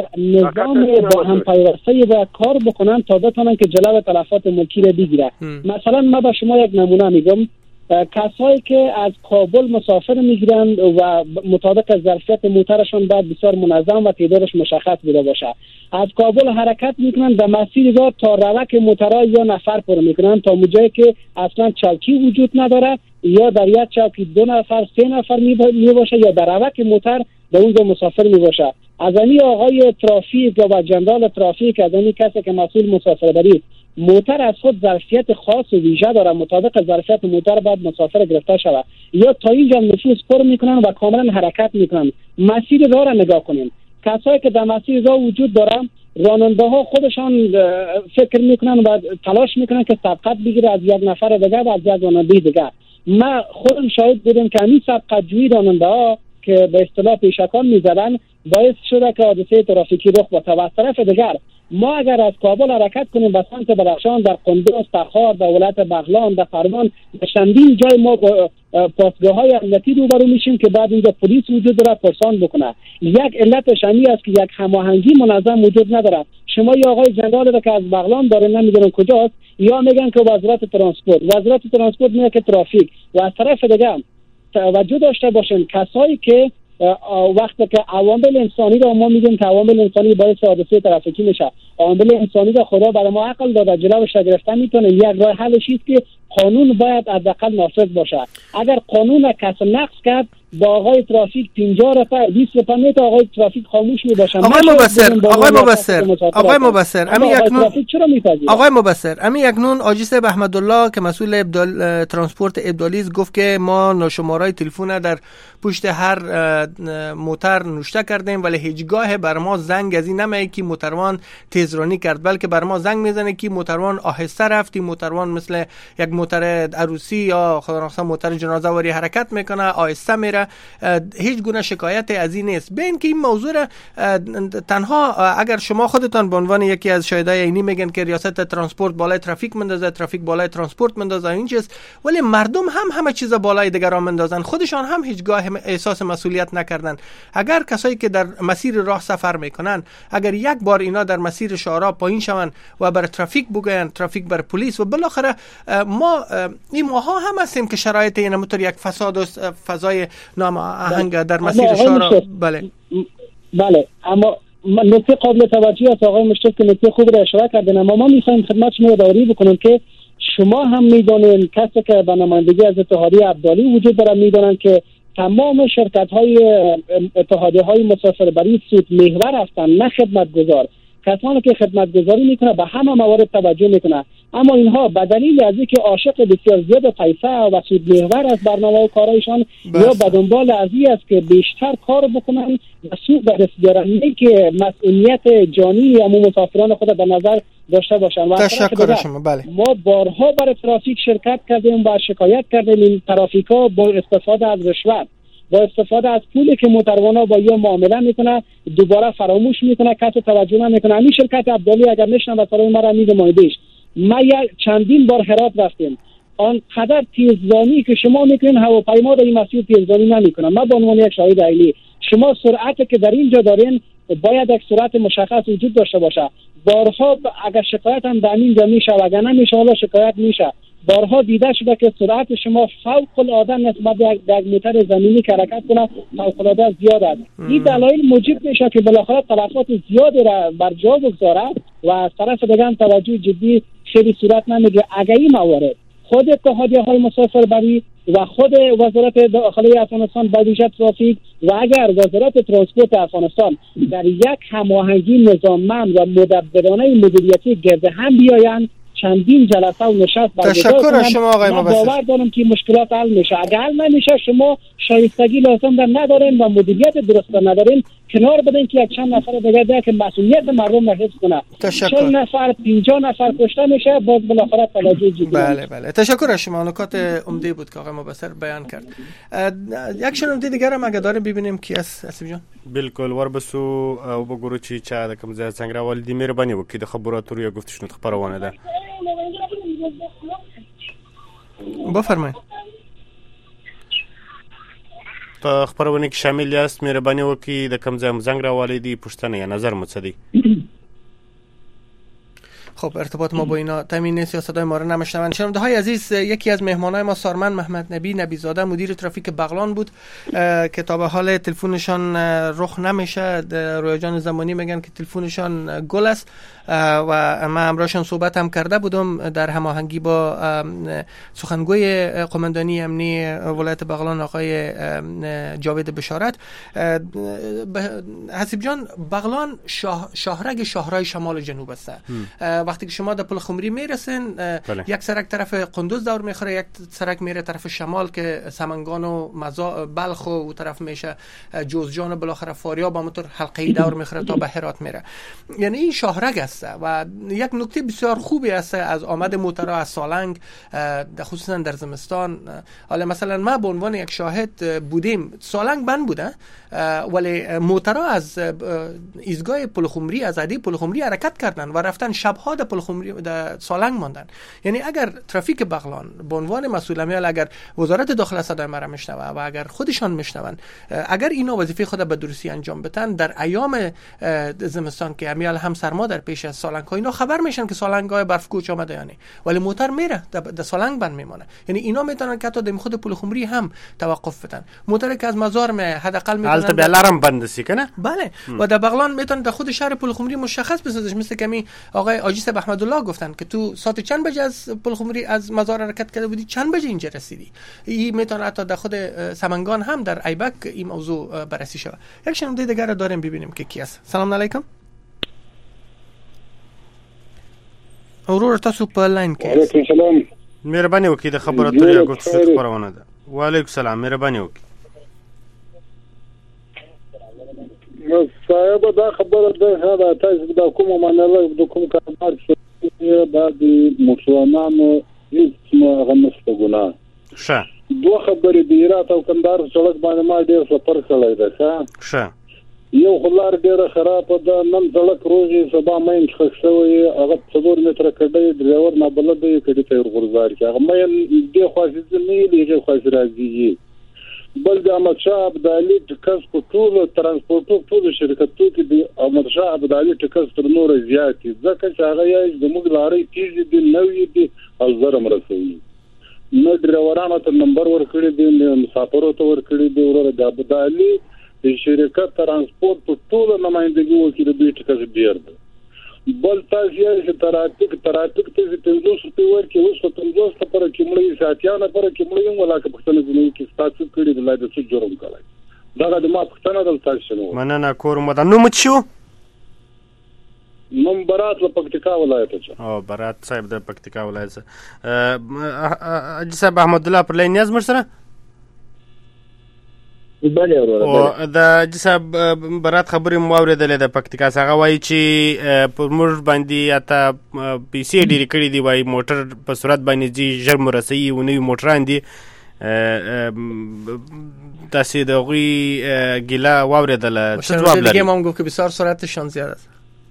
نظام با هم پیوسته و کار بکنن تا بتونن که جلو تلفات ملکی را بگیره. مثلا من به شما یک نمونه میگم، کسایی که از کابل مسافر میگیرند و مطابق ظرفیت موترشون باید بسیار منظم و تعدادش مشخص بوده باشه، از کابل حرکت میکنن در مسیر را تا روک موترها یا نفر پر میکنن تا موجایی که اصلا چوکی وجود نداره یا در یک چوکی دو نفر سه نفر می باشه یا در روک موتر در اونجا مسافر می باشه. از این آقای ترافیک و جنرال ترافیک، از این کسی که مسئول مسافربری، موتر از خود ظرفیت خاص و ویژه داره، مطابق ظرفیت موتر باید مسافر گرفته شود یا تا اینجا نفوذ پر میکنن و کاملا حرکت میکنن. مسیر راه را نگاه کنین، کسایی که در مسیر راه وجود داره راننده ها خودشان فکر میکنن و تلاش میکنن که سبقت بگیره از یک نفر دیگه و از یک راننده دیگه. من خودم شاهد بودم که همین سبقت جویی راننده ها که به اصطلاح پیشکان میزدن باعث شده که حادثه ترافیکی رخ بده. و از طرف دیگر ما اگر از کابل حرکت کنیم به سمت بدخشان، در قندوز، تخار، در ولایت بغلان، در فرمان، در چندین جای ما با پاسگاه های امنیتی روبرو میشیم که بعد اینجا پلیس وجود داره پرسان بکنه. یک علتش همین است که یک هماهنگی منظم وجود نداره. شما یا آقای جنرال که از بغلان داره نمیدونن کجاست، یا میگن که وزارت ترانسپورت، وزارت ترانسپورت میگه که ترافیک. و از طرف دیگه توجه داشته باشین کسایی که وقتی که عوامل انسانی را ما میگیم که عوامل انسانی باعث حادثه ترافیکی میشه، عوامل انسانی را خدا برای ما عقل داده، جلوش را گرفتن میتونه. یک راه حلش است که قانون باید حداقل نافذ باشه. اگر قانون کس نقض کرد با آقای ترافیک پنجاه رفع بیست رفع میت آقای ترافیک خاموش میباشن. آقای مبصر آقای مبصر آقای مبصر امی یکنون آقای مبصر امی یکنون آجیس احمدالله که مسئول ابدال ترانسپورت ابدالیز گفت که ما شمارهای تلفن در پشت هر موتر نوشته کردیم ولی هیچگاه بر ما زنگ از این نمیاد که موتروان تیزرانی کرد، بلکه بر ما زنگ میزنه که موتروان آهسته رفتی، موتروان مثل یک موتر عروسی یا خدا نخواسته موتر جنازه واری حرکت میکنه، آهسته میره. هیچ گونه شکایت از این نیست. به این که این موضوع تنها اگر شما خودتان به عنوان یکی از شاهدای عینی میگن که ریاست ترانسپورت بالای ترافیک مندازه، ترافیک بالای ترانسپورت مندازه، این چیز، ولی مردم هم همه چیز بالای دیگران مندازن، خودشان هم هیچگاه احساس مسئولیت نکردن. اگر کسایی که در مسیر راه سفر میکنن اگر یک بار اینا در مسیر شارع پایین شون و بر ترافیک بگن، ترافیک بر پلیس، و بالاخره ما این ماها هم هستیم که شرایط این متر یک فساد و فضای نامآهنگ در مسیر شارع. بله بله اما نکته قابل توجهی است آقای مشتاق که نکته خوب را اشاره کردن. اما ما میخوایم خدمت شما یادآوری بکنیم که شما هم میدونین، کسی که به نمایندگی از اتحادیه ابدالی وجود داره میدونن که تمام شرکت های اتحادیه های مسافربری سود محور هستند، نه خدمت گذار. کسانی که خدمت گذاری میکنه به همه موارد توجه میکنه، اما اینها به دلیل از اینکه عاشق بسیار زیاد پیسه و سود محور از برنامه و کارایشان یا به دنبال از این است که بیشتر کار بکنن و سود به دست بیارن، نه که مسئولیت جانی همون مسافران خود به نظر داشته باشن. و تشکر شما. بله ما بارها برای ترافیک شرکت کردیم و شکایت کردیم این ترافیکا با استفاده از رشوت، با استفاده از پولی که موتروانا با یا معامله میکنه دوباره فراموش میکنه، کسی توجه نمیکنه. همین شرکت ابدالی اگر نشنم و سرای ما را میگه مایدیش، ما یک چندین بار هرات رفتیم، آنقدر تیزرانی که شما میکنین هواپیما در این مسیر تیزرانی نمیکنن. ما به عنوان یک شاهد عینی، شما سرعتی که در اینجا دارین باید یک سرعت مشخص وجود داشته باشه. بارها اگر شکایت هم در اینجا میشه و اگر نمیشه حالا شکایت میشه، بارها دیده شده که سرعت شما فوق العاده نسبت به یک موتر زمینی که حرکت کنه فوق العاده زیاد است. این دلایل موجب میشه که بالاخره تلفات زیادی را بر جا بگذاره و از طرف دیگه هم توجه جدی خیلی صورت نمیگیره. اگر این موارد خود اتحادیه های مسافربری و خود وزارت داخلی افغانستان با ویژه ترافیک و اگر وزارت ترانسپورت افغانستان در یک هماهنگی نظاممند و مدبرانه مدیریتی گرد هم بیایند، چندین جلسه و نشست تشکر از شما آقای مبصر. باور دارم که مشکلات حل میشه. اگر حل نمیشه شما شایستگی لازم در ندارین و مدیریت درست ندارین، کنار بدین که یک چند نفر دیگه ده که مسئولیت مردم را حفظ کنه. چهل نفر پنجاه نفر کشته میشه، باز بالاخره توجه جدی. بله بله تشکر از شما، نکات عمده بود که آقای مبصر بیان کرد. یک شنونده دیگر هم اگه داریم ببینیم کی است حسیب جان؟ بالکل وربسو او بګورو چې چا د کوم ځای څنګه راوالي دي مهرباني وکړئ د خبرو اترو یا گفتشنو خبرونه ده. بفرمایید. په خبرونه کې شامل یاست، مهرباني وکړئ د کوم ځای زنګ راوالي دي، پوښتنه یا نظر مو څه دی؟ خب ارتباط ما با اینا تامین نیست یا صدای ما رو نمیشنون. شنونده های عزیز، یکی از مهمانای ما سارمن محمد نبی نبیزاده مدیر ترافیک بغلان بود که تا به حال تلفنشان رخ نمیشه. رویا جان زمانی میگن که تلفنشان گل است و من همراهشان صحبت هم کرده بودم در هماهنگی با سخنگوی قماندانی امنی ولایت بغلان آقای جاوید بشارت. حسیب جان، بغلان شاه شاهرگ شاهرای شمال و جنوب است. وقتی که شما در پل خمری میرسین یک سرک طرف قندوز دور میخوره، یک سرک میره طرف شمال که سمنگان و مزا بلخ و طرف میشه جوزجان و بالاخره فاریاب، همونطور حلقه‌ای دور میخوره تا به هرات میره. یعنی این شاهرگ است و یک نکته بسیار خوبی است از آمد موترها از سالنگ، خصوصا در زمستان. حالا مثلا ما به عنوان یک شاهد بودیم، سالنگ بند بوده ولی موترها از ایستگاه پل خمری از عدی پل خمری حرکت کردن و رفتن شبها در پل خمری در سالنگ ماندن. یعنی اگر ترافیک بغلان به عنوان مسئول عمل، اگر وزارت داخله صدای مرا میشنوه و اگر خودشان میشنون، اگر اینا وظیفه خود به درستی انجام بدن در ایام زمستان که امیال هم سرما در پیش از سالنگ ها، اینا خبر میشن که سالنگ های برف کوچ آمده یعنی، ولی موتر میره در سالنگ بند میمونه. یعنی اینا میتونن که تا در خود پل خمری هم توقف بدن. موتر که از مزار می حداقل میتونن البته الارم بند سی کنه. بله م. و در بغلان میتونن در خود شهر پل خمری مشخص بسازش، مثل کمی آقای آجی صاحب احمدالله گفتن که تو ساعت چند بجه از پل خمری از مزار حرکت کرده بودی، چند بجه اینجا رسیدی. این میتونه حتی در خود سمنگان هم در ایبک این موضوع بررسی شود. یک شنونده دیگر داریم ببینیم که کی است. سلام علیکم. اورور تاسو په لاین کې. وعلیکم السلام. مهرباني وکړئ د خبرو اترو یا گفتگو خبرونه ده. وعلیکم السلام، مهرباني وکړئ. نو صاحب دا خبره ده دا تاسو د کوم منله د کوم کاربار چې دا د مسلمانانو هیڅ غنښت ګناه. ښه. دوه خبرې د هرات او کندهار سړک باندې ما ډېر سفر کړی دی. ښه. ښه. یو خلار ډیره خراب ده، نن سړک روزي سبا مین خښوي، هغه څلور متره کډي ډرایور نه بلد دی کډي ته ورغورځار کی هغه مین دی خواشي نه دی خواشي راځي. بل د احمد شاه ابدالي ټکس په ټول ترانسپورټو ټول شرکتونو کې د احمد شاه ابدالي ټکس تر نور زیات دي، ځکه چې هغه یې زموږ لارې تیز دي، نوې دي او زرم رسوي. نو ډرایورانو ته نمبر ورکړي دي، مسافرو ته ورکړي دي، ورته د ابدالي د شرکت ترانسپورت په ټول نمائندګي وکړي د ټکس ډیر ده. بل تاسو یې چې ترافیک ترافیک ته پنځوس روپۍ ورکړي، اوس په پنځوس لپاره کې مړی ساتيانه لپاره کې مړی ولا که پښتنه ځنې کې تاسو کړی د لایده څه جوړم کړی دا د ما پښتنه د تاسو شنو مننه کور مده نو مچو نوم برات له پکتیکا ولایت څخه. او برات صاحب د پکتیکا ولایت څخه. اجي صاحب احمد الله پر لاین یاز مرسره. بله ورور او د جساب برات خبرې مو اوریدلې د پکتیکا څنګه وایي چې پر موږ باندې اته پیسې ډېرې کړې دي، وایي موټر په صورت باندې دي ژر مرسي او نوي موټران دي. تاسو د غوي ګیلا واوریدله څه جواب لرئ؟ دیگه ما هم گفت که بسیار سرعتشان زیاد است.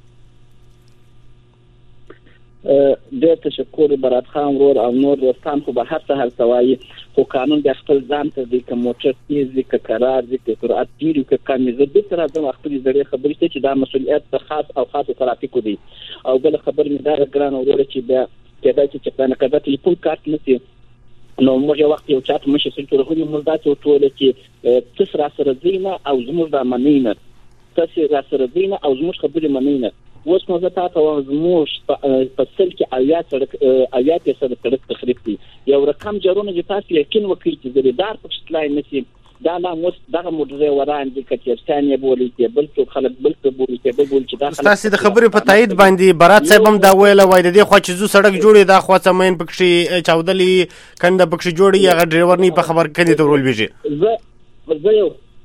ډېر تشکر برات خان ورور او نور دوستان خو به هر څه هر سوایي، خو قانون د خپل ځان ته دی که موټر تیز دی که قرار دی که سرعت ډېر وي که کم وي. زه بېرته راځم خپلې زړې خبرې ته چې دا مسؤلیت د خاص او خاصو ترافیکو دی. او بله خبر مې دا ګرانه وروره چې بیا کېدای شي چې په دا ټلیفون کارت نه سي، نو موږ یو وخت یو چاته مشر سره ټولغونې موږ داسې وټوله چې تاسو را سره ځئ نه او زموږ دا منئ نه، تاسو را سره ځئ نه او زموږ خبرې منئ نه. اوس نو زه تا ته وایم زموږ په سل کې اویا سړک اویا فیصده سړک تخریب دی. یو رقم جوړونه چې تاسو یقین وکړئ چې زمیندار پکې تلای نه شي، دا لا موږ دغه ډرایوران دي که چېرته یې بولي چې بل څوک خلک بل څه بولي چې بل بولي چې دا خلک تاسو د خبرې په تایید باندې برات صاحب هم دا ویله وای د دې خوا چې زو سړک جوړي دا خوا سمین پکې چاودلې کنده پکې جوړي هغه ډرایور نه په خبر کني ته ورول بيږي. زه زه یو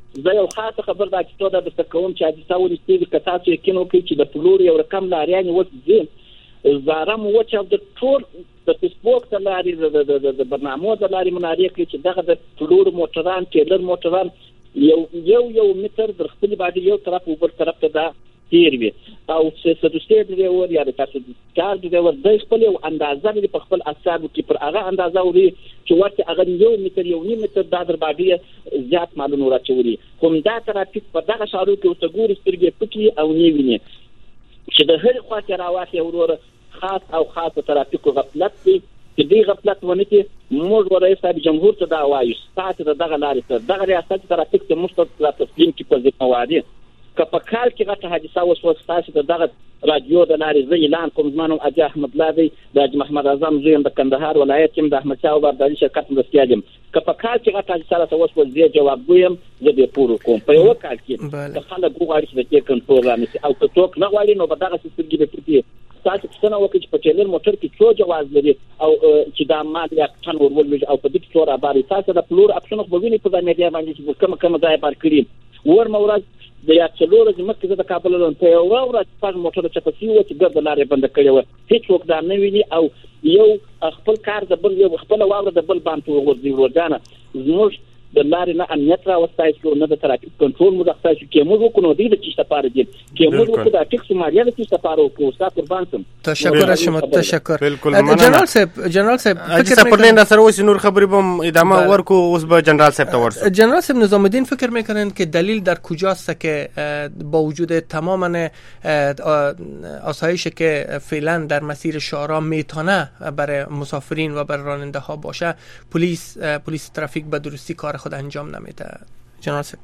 زه یو خاصه خبر دا کیسه ده درته کوم چې حادثه ورسېږي که تاسو یقین وکړئ چې د پلور یو رقم لاریانې اوس ځي زاره مو وچ او د ټول د فیسبوک د لارې د برنامو د لارې منارې کړي چې دغه د پلور موټران ټیلر موټران یو یو یو متر در خپلې باندې یو طرف او بل طرف ته دا تیر وي او سدوسته ډریور یا د تاسو کار ډریور د خپل یو اندازه لري په خپل اعصابو کې پر هغه اندازه وري چې ورته هغه یو متر یو نیم متر دا در باندې زیات مالونه راچوري کوم دا ترافیک په دغه شارو کې ورته ګوري سترګې پکې او نه ویني چې د هر خوا کې راوخي وروره خاص او خاص ترافیک غفلت دی چې دی غفلت ونه کې موږ ورئیس صاحب جمهور ته دا وایو ستاسو دغه لارې ته دغه ریاست ترافیک ته مستقل را تسلیم کې په ځای وادي که په کال کې غټه حادثه وشوه ستاسو ته دغه رادیو د لارې زه اعلان کوم زما نوم حاجي احمد الله دی د حاجي محمد اعظم زوی یم د کندهار ولایت یم د احمدشاه بابا ابدالي شرکت مرستیال یم که په کال کې غټه حادثه راته وشوه زه جوابګو یم زه دې پور کوم په یو کال کې د خلک وغواړي چې د دې کنټرول رانیسي او که څوک نه غواړي نو به دغه سترګې به پټي تاسو پوښتنه وکړئ چې په ټیلر موټر کې څو جواز لري او چې دا مال یا ټن ورولوي او په دې کې څو راباري تاسو د پلور اپشن خو ویني په میډیا باندې چې کوم کوم ځای بار کړی ور مورز د یا څلور ورځې مخکې زه د کابل له ته یو ورځ څنګه موټر چپه شي و چې ګرد لارې بند کړې و هیڅ وخت دا نه ویني او یو خپل کار د بل یو خپل واوره د بل باندې ورځي ورځانه زموږ د لارې نه امنیت راوستای شو نه د ترافیک کنټرول مو راځي چې موږ وکړو د دې چې لپاره دي چې موږ وکړو د ټیکس مالیه د چې لپاره وکړو تاسو قربان سم تشکر شما تشکر بالکل جنرال صاحب جنرال صاحب فکر میکنین در سر وسی نور خبری بم ادامه ورکو اوس به جنرال صاحب ته ورسو جنرال صاحب نظام الدین فکر میکنن که دلیل در کجاست که با وجود تماما آسایشی که فعلا در مسیر شارع میتونه برای مسافرین و برای راننده ها باشه پلیس پلیس ترافیک به درستی کار خود انجام نمیده جنرال صاحب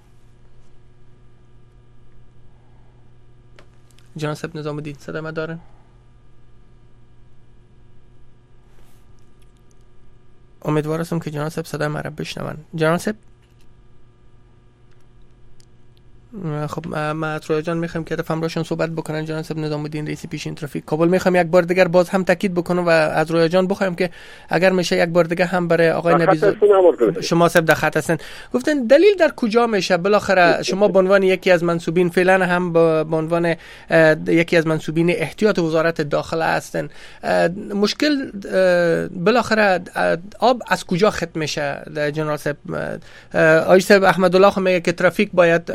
جنرال صاحب نظام الدین صدا ما دارن امیدوار هستم که جنرال صاحب صدای ما را بشنون جنرال صاحب خب ما از رویا جان میخوایم که دفعه همراهشون صحبت بکنن جناب صاحب نظام الدین رئیس پیشین ترافیک کابل میخوام یک بار دیگر باز هم تاکید بکنم و از رویا جان بخوایم که اگر میشه یک بار دیگه هم برای آقای نبیزاد شما صاحب در خط هستن گفتن دلیل در کجا میشه بالاخره شما به عنوان یکی از منصوبین فعلا هم به عنوان یکی از منصوبین احتیاط وزارت داخله هستن مشکل بالاخره آب از کجا ختم میشه جناب صاحب آقای صاحب احمد الله خو میگه که ترافیک باید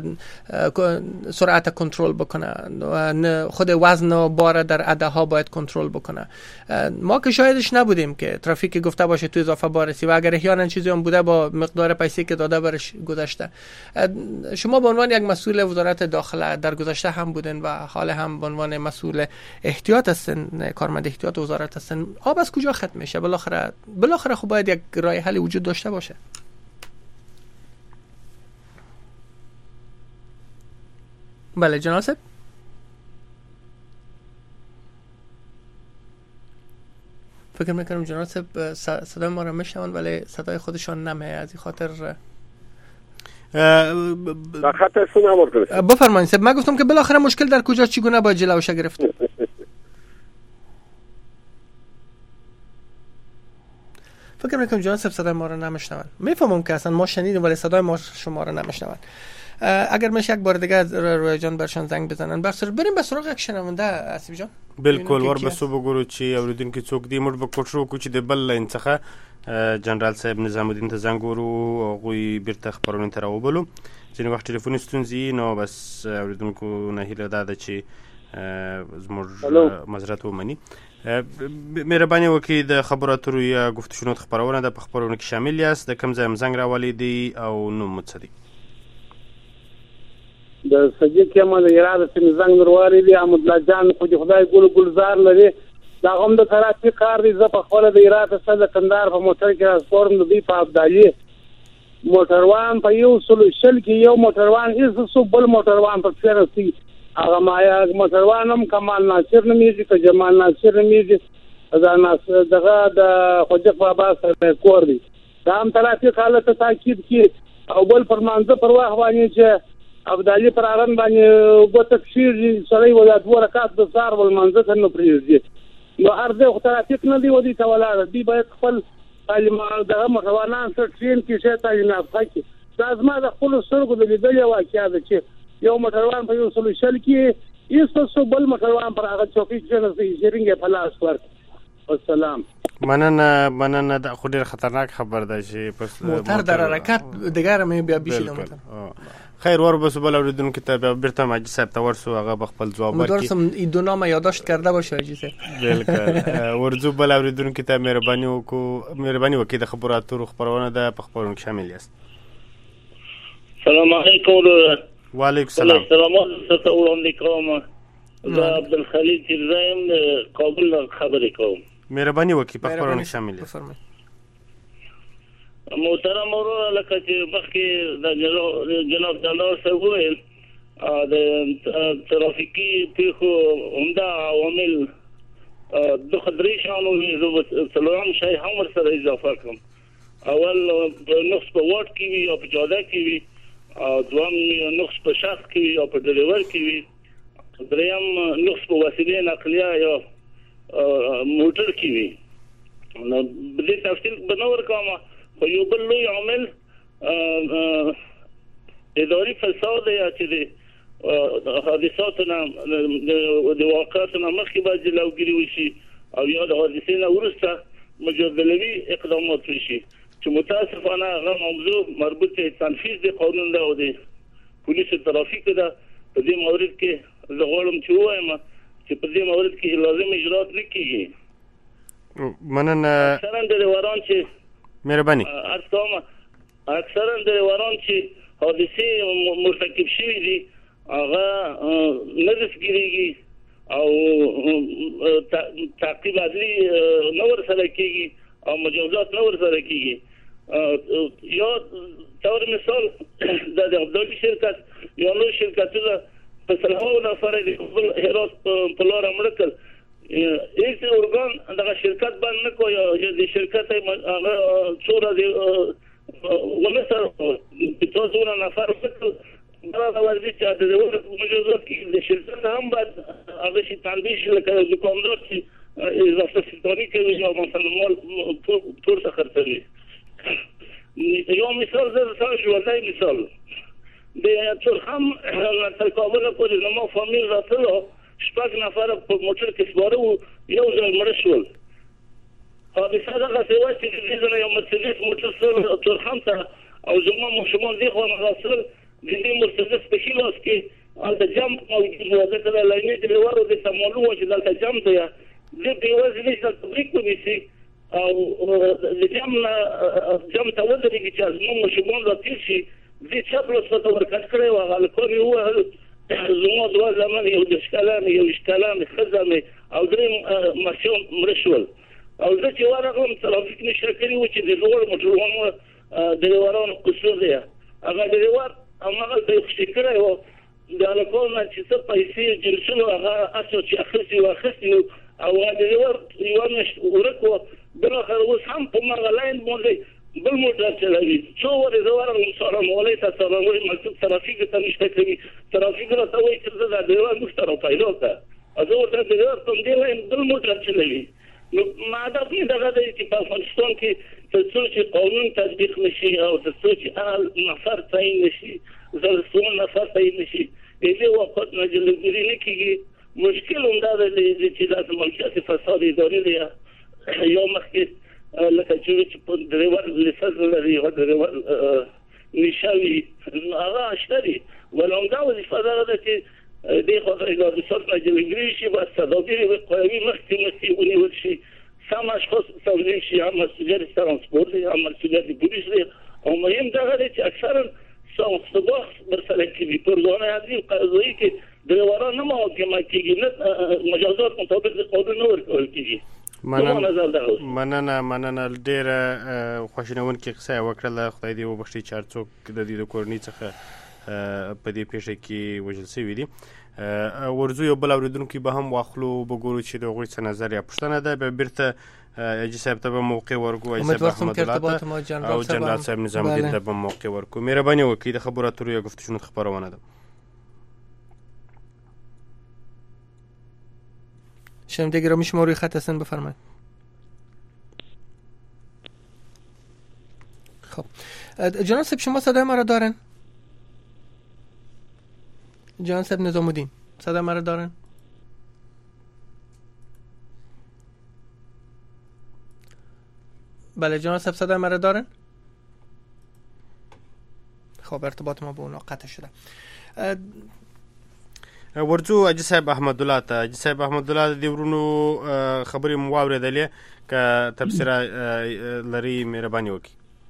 سرعت کنترل بکنه خود وزن و بار در عده ها باید کنترل بکنه ما که شاهدش نبودیم که ترافیک گفته باشه تو اضافه بارسی و اگر احیانا چیزی هم بوده با مقدار پیسه که داده برش گذشته شما به عنوان یک مسئول وزارت داخله در گذشته هم بودن و حال هم به عنوان مسئول احتیاط هستن کارمند احتیاط وزارت هستن آب از کجا ختم میشه بالاخره بالاخره خب باید یک راه حل وجود داشته باشه بله جناب صاحب فکر میکنم جناب صاحب صدای ما را میشنون ولی صدای خودشان نمیه از این خاطر در خط هستون عمر کنید بفرمایید صاحب من گفتم که بالاخره مشکل در کجا چگونه باید جلوش گرفت فکر میکنم جناب صاحب صدای ما را نمیشنون میفهمم که اصلا ما شنیدیم ولی صدای ما شما را نمیشنون اگر میشه یک بار دیگه رویا جان برشان زنگ بزنن برسر بریم به سراغ یک شنونده اسیب جان بالکل ور بسو بګورو چې اوریدونکو څوک دی موږ به کوشش وکړو چې د بل لاین څخه جنرال صاحب نظام الدین ته زنګ ورو غوي بیرته خبرونه تر وبلو ځینې وخت ټلیفون ستونزې نو بس اوریدونکو نه هیله ده چې زموږ معذرت ومني مهرباني وکړئ د خبرو اترو یا گفتشونو خبرونه د خبرونو کې شامل یاست د کوم ځای زنګ راولي دی او نو متصدی د صدیق کمال اراده سم زنګ درواري دي احمد الله جان خو دې خدای ګل ګلزار لري دا هم د ترافیک کار دی زه په خپل د اراده سره کندهار په موټر کې فورم د دی په ابدالي موټروان په یو سل شل کې یو موټروان هیڅ څو بل موټروان په څیر سي هغه مایا موټروان هم کمال ناصر نمیږي که جمال ناصر نمیږي دا ناصر دغه د خوجه بابا سره کور دی دا هم ترافیک حالت تاکید کی او بل فرمانزه پر واخ باندې چې ابدالي پر اړن باندې وګت کشي سړی ولا دوه رکعات د سار ول منځ نه پریږدي نو ارزه خو ترافیک نه دی ودی تولاله دی باید خپل تعلیمات دغه مخوانان سره ټرین کې شه تعلیمات کوي لازمه د خپل سرګو د لیدل واقعیا ده چې یو موټروان په یو سولوشل کې ایستو بل موټروان پر هغه چوکۍ چې نه زیرینګ په لاس ورک. والسلام. مننه مننه د خو ډیر خطرناک خبر ده چې پس موټر در حرکت دیگر مې بیا بشي د موټر. خیر ور بس بل اوریدونکو ته بیا بیرته ماجد صاحب ته ورسو هغه بخپل جواب ورکړي. مدرسم این دو نام یادداشت کرده باشه ماجد صاحب. بالکل ورزو بل اوریدونکو ته مهرباني وکړو مهرباني وکړئ د خبرو اترو خبرونه ده په خبرونو کې شامل یاست. السلام علیکم. وعلیکم السلام. السلام علیکم وړاندې کوم زه عبدالخلیل تیرزایم کابل خبرې کوم. مهرباني وکړئ په خبرونو کې شامل یاست. محترم ورور لکه چې مخکې د جناب جنرال صاحب وویل د ترافیکي پیښو عمده عوامل دوه درې شیان وي، څلورم شی هم ورسره اضافه کړم. اول نقص په واټ کې وي او په جاده کې وي، دوم نقص په شخص کې وي او په ډریور کې وي، دریم نقص په وسیلې نقلیه یا موټر کې وي. نو په دې تفصیل به نه ورکوم، خو یو بل لوی عامل اداري فساد یا چې د حادثاتو نه د واقعاتو نه مخکې باید جلوګیري وشي او یا د حادثې نه وروسته مجدلوي اقدامات وشي چې متاسفانه هغه موضوع مربوط تنفیذ د قانون ده او د پولیسو ترافیک ده. په دې مورد کې زه غواړم چې ووایم چې په دې مورد کې لازم اجرات نه کېږي. مننه. اکثرا ډریوران چې مهرباني ارسوم اکثرا ډریوران چې حادثې مرتکب شوي دي هغه نه دستګیریږي او تعقیب عدلي نه ورسره کېږي او مجازات نه ورسره کېږي. یا طور مثال د ابدالي شرکت یا نور شرکتونه په سلهاوو نفره د خپل هرات په لاره مړه کړل. ایک ارگان دغه شرکت بند نکو یا د شرکت هغه څو ورځې ونه سره څو نفر وکړل دا د ورځې چې د ډریور مجازات کې د شرکت هم باید هغه شي تنبیه شي لکه دوکاندار چې اضافه ستاني کوي یا مثلا مال پورته خرڅوي. یو مثال زه تاسو ژوندی مثال د ترخم تر کابل پورې زما فامیل راتلو شپږ نفر په موټر کې سپاره وو، یو ځل مړه شول. حادثه دغسې وه چې د دې نه یو مرسډس موټر سره ترخم ته او زما ماشومان دې خوا نه راسل د دې مرسډس په ښي لاس کې هلته جمپ موجود و. ځکه د لاینې ډریور ورته ته معلوم وه چې دلته جمپ دی، دې په یوازې نشي دلته بریک ونیسي او د جم نه جم ته ودرېږي چې زما ماشومان راتېر شي. دې چپ لاس ورته ورکټ کړی و. هغه هلکان یې ووهل زما دوه زامن یو دېرش کلن یو ویشت کلن ښځه مې او درې ماشوم مړه شول. او زه چې ورغلم ترافیک نشه کړي وو چې د لوړ موټروانو ډریورانو قصور دی. هغه ډریور هماغلته یې خوشي کړی و د هلکانو نه چې څه پیسې جنسونو هغه هڅه چې اخیستي و اخیستي و او هغه ډریور یوه میاشت ورک و. بالاخره اوس هم په هماغه لاین باندې بل موټر چلوي. څو ورځې زه ورغلم سلام علیکم ته سلام وایي مکتوب ترافیک ته نشته کوي. ترافیک راته وایي چې زه دا ډریور موږ ته راپیدا کړه. زه ورته ډریور په همدې لاین بل موټر چلوي. نو هدف مې دغه دی چې په افغانستان کې تر څو چې قانون تطبیق نشي او تر څو چې هغه نفر تعیین نشي زلسون نفر تعیین نشي دې وخت نه جلوګیري نه کېږي. مشکل همدا دی چې دا ملکیت فساد اداري دی یا مخکې لکه چې په ډریور لیسنس لري او ډریور نشوي هغه شته دي. ول همدا وظیفه دغه ده چې دې خاطر د حادثات نه جلوګیري شي، باید تدابیر وقایوي مخکې مخکې ونیول شي. سم اشخاص توظیف شي، هم مسئولیت ترانسپورت دی هم مسئولیت پولیس دی. او مهم دغه دی چې اکثرا ساختباخ ورسره کوي. په ارګان عدلي قضایي کې ډریوران نه محاکمه کېږي، نه مجازات مطابق د قانون نه ورکول کېږي. مننه مننه ډېره خواشینونکې قصه یې وکړله. خدای دې وبخښي چې هر څوک د دې د کورنۍ څخه په دې پیښه کې وژل شوي دي. ورځو یو بل اورېدونکي به هم واخلو، وګورو چې د هغوی څه نظر یا پوښتنه ده. بیا بیرته حاجي صاحب ته به موقع ورکړو، حاجي صاحب احمدالله ته او جنرال صاحب نظام الدین ته به موقع ورکړو. مهرباني وکړئ د خبرو اترو یا گفتشنود خپرونه ده. شنونده گرامی شما روی خط هستن، بفرمایید. خب جناب صاحب شما صدای ما را دارن؟ جناب صاحب نظام الدین صدای ما را دارن؟ بله جناب صاحب صدای ما را دارن؟ خب ارتباط ما با اونا قطع شده. ورځو اجي صاحب احمد الله ته اجي صاحب احمد الله د ورونو خبرې مو واورېدلې که تفسیر لري مهرباني وکړي.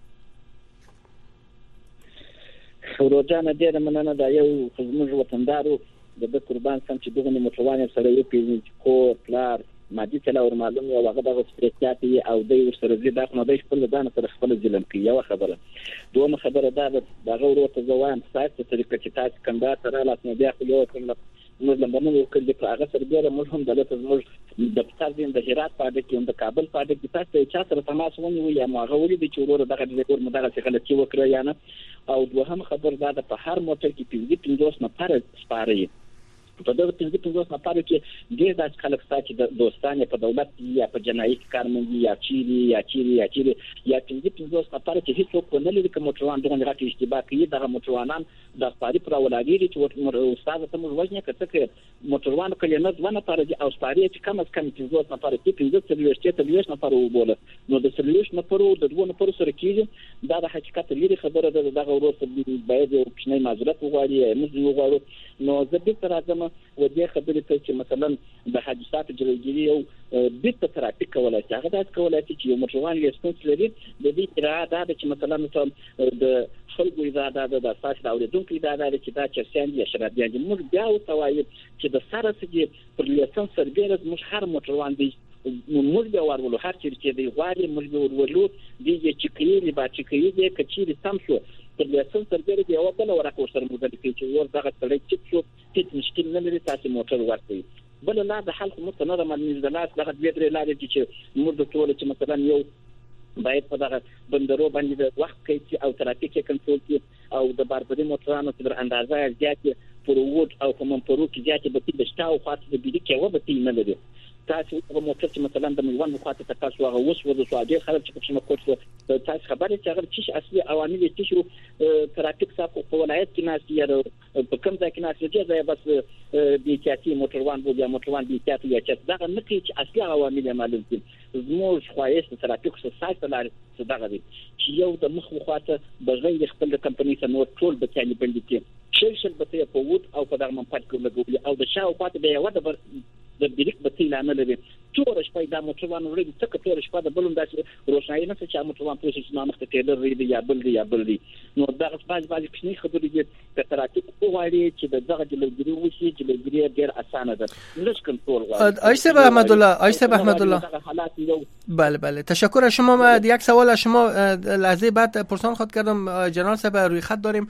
روزانه ډېره مننه دا یو زموږ وطندارو د د قربان سم چې دغه موټروان سره یو پیژني کور پلار مادي تلاور معلوم یو هغه دغه سپریټیاتي او د ورسره زی دا خو نه د خپل ځان سره خپل ظلم کوي. یو خبره دوه خبره دا د هغه ورته ځوان ساعت طریقه چې تاسو کنده سره لاس نه بیا خو یو کوم موږ لمبنه وکړل په هغه سره بیا موږ هم دلته موږ د دفتر دین د هرات پاده کې د کابل پاده کې تاسو چا سره تماس ونیو یا ماغه ولې د چورو دغه د کور مدغه څه غلطي وکړه یا نه. او دوهم خبر دا د په هر موټر کې پنځه پنځوس نفر سپاري په دغه پنځه پنځوس نفر کې ډېر داسې خلک ستا چې د دوستانه په دولت یا په جنایي کارمندي یا چیري یا چیري یا چیري یا پنځه پنځوس نفر چې هیڅ نه لري کوم موټروان دغه غټي اشتباه کوي دغه موټروانان د سپاري پر ولادي چې استاد ته موږ وژنه کته کې موټروان کله نه ځونه پر او سپاري چې کم از کم پنځوس نفر کې پنځه څلويشت څلويشت نفر وبوله نو د څلويشت نفر د دوه نفر سره کېږي دا د حقیقت لري خبره ده. دغه ورته باید یو کښنی معذرت وغواړي موږ وغواړو. نو زه به تر راځم و دې خبرې ته چې مثلا د حادثات جلوګیری او بیت ترافیک کولای شي هغه داس کولای شي چې یو موټروان لیسنس لري د دې اراده ده چې مثلا مثلا د خلکو اراده ده د اساس اوریدونکو اراده ده چې دا چرسیان یا شرابیان دي. موږ بیا او توایب چې د سره سږي پر لیسنس سربیره موږ هر موټروان دی موږ به ورولو هر چې دی غواړي موږ به ورولو دی چې کړي با چې کړي دی کچې سم شو پر لیسنس سربیره دی او بل ورکو سره موږ د چې ور دغه سره چې شو هیڅ مشکل نه لري تاسو موټر ورکړئ. بل نه د حل متنظم منځلات دغه دوه درې لارې چې موږ د ټول چې مثلا یو باید په دغه بندرو باندې د وخت کې او ترافیک کنټرول کې او د باربدي موټرانو تر اندازه زیات پر ووټ او په منپرو کې زیات به د شتاو خاصه د بیډي کې و به نه لري. تاسو په موټر چې مثلا د میوان مخاطب تاسو هغه وس و د سعودي خلک چې په شمه کوټ تاسو خبرې چې هغه چې اصلي عوامل چې شو ترافیک صاحب په ولایت کې ناس یا په کوم ځای کې ناس چې ځای بس بي کاتي موټروان بو یا موټروان بي کاتي یا چې دا نه کې چې اصلي عوامل معلوم دي. زموږ خوایست ترافیک سوسایټي لار څه دغه دي چې یو د مخ مخاطب بغیر خپل کمپنۍ څخه نو ټول به تعالی بندي کې شل شل به په ووټ او په دغه منفعت کې لګولي او د شاو پاتې به یو د د بیرک بتی لانه لري ټول شپه دا موټروان ورې څه ټول شپه د بلوم داسې روښنايي نه چې موټروان پوه شي چې ما مخته کېدل ری یا بل یا بل دی. نو دا باز باز کښنی خبرې دي د ترافیک غواړي چې د دغه جلوګری وشي جلوګری ډیر اسانه ده لږ کنټرول غواړي. آیسب احمد الله آیسب احمد الله بله بله تشکر از شما. ما یک سوال از شما لحظه بعد پرسان خواهد کردم. جناب صاحب روی خط داریم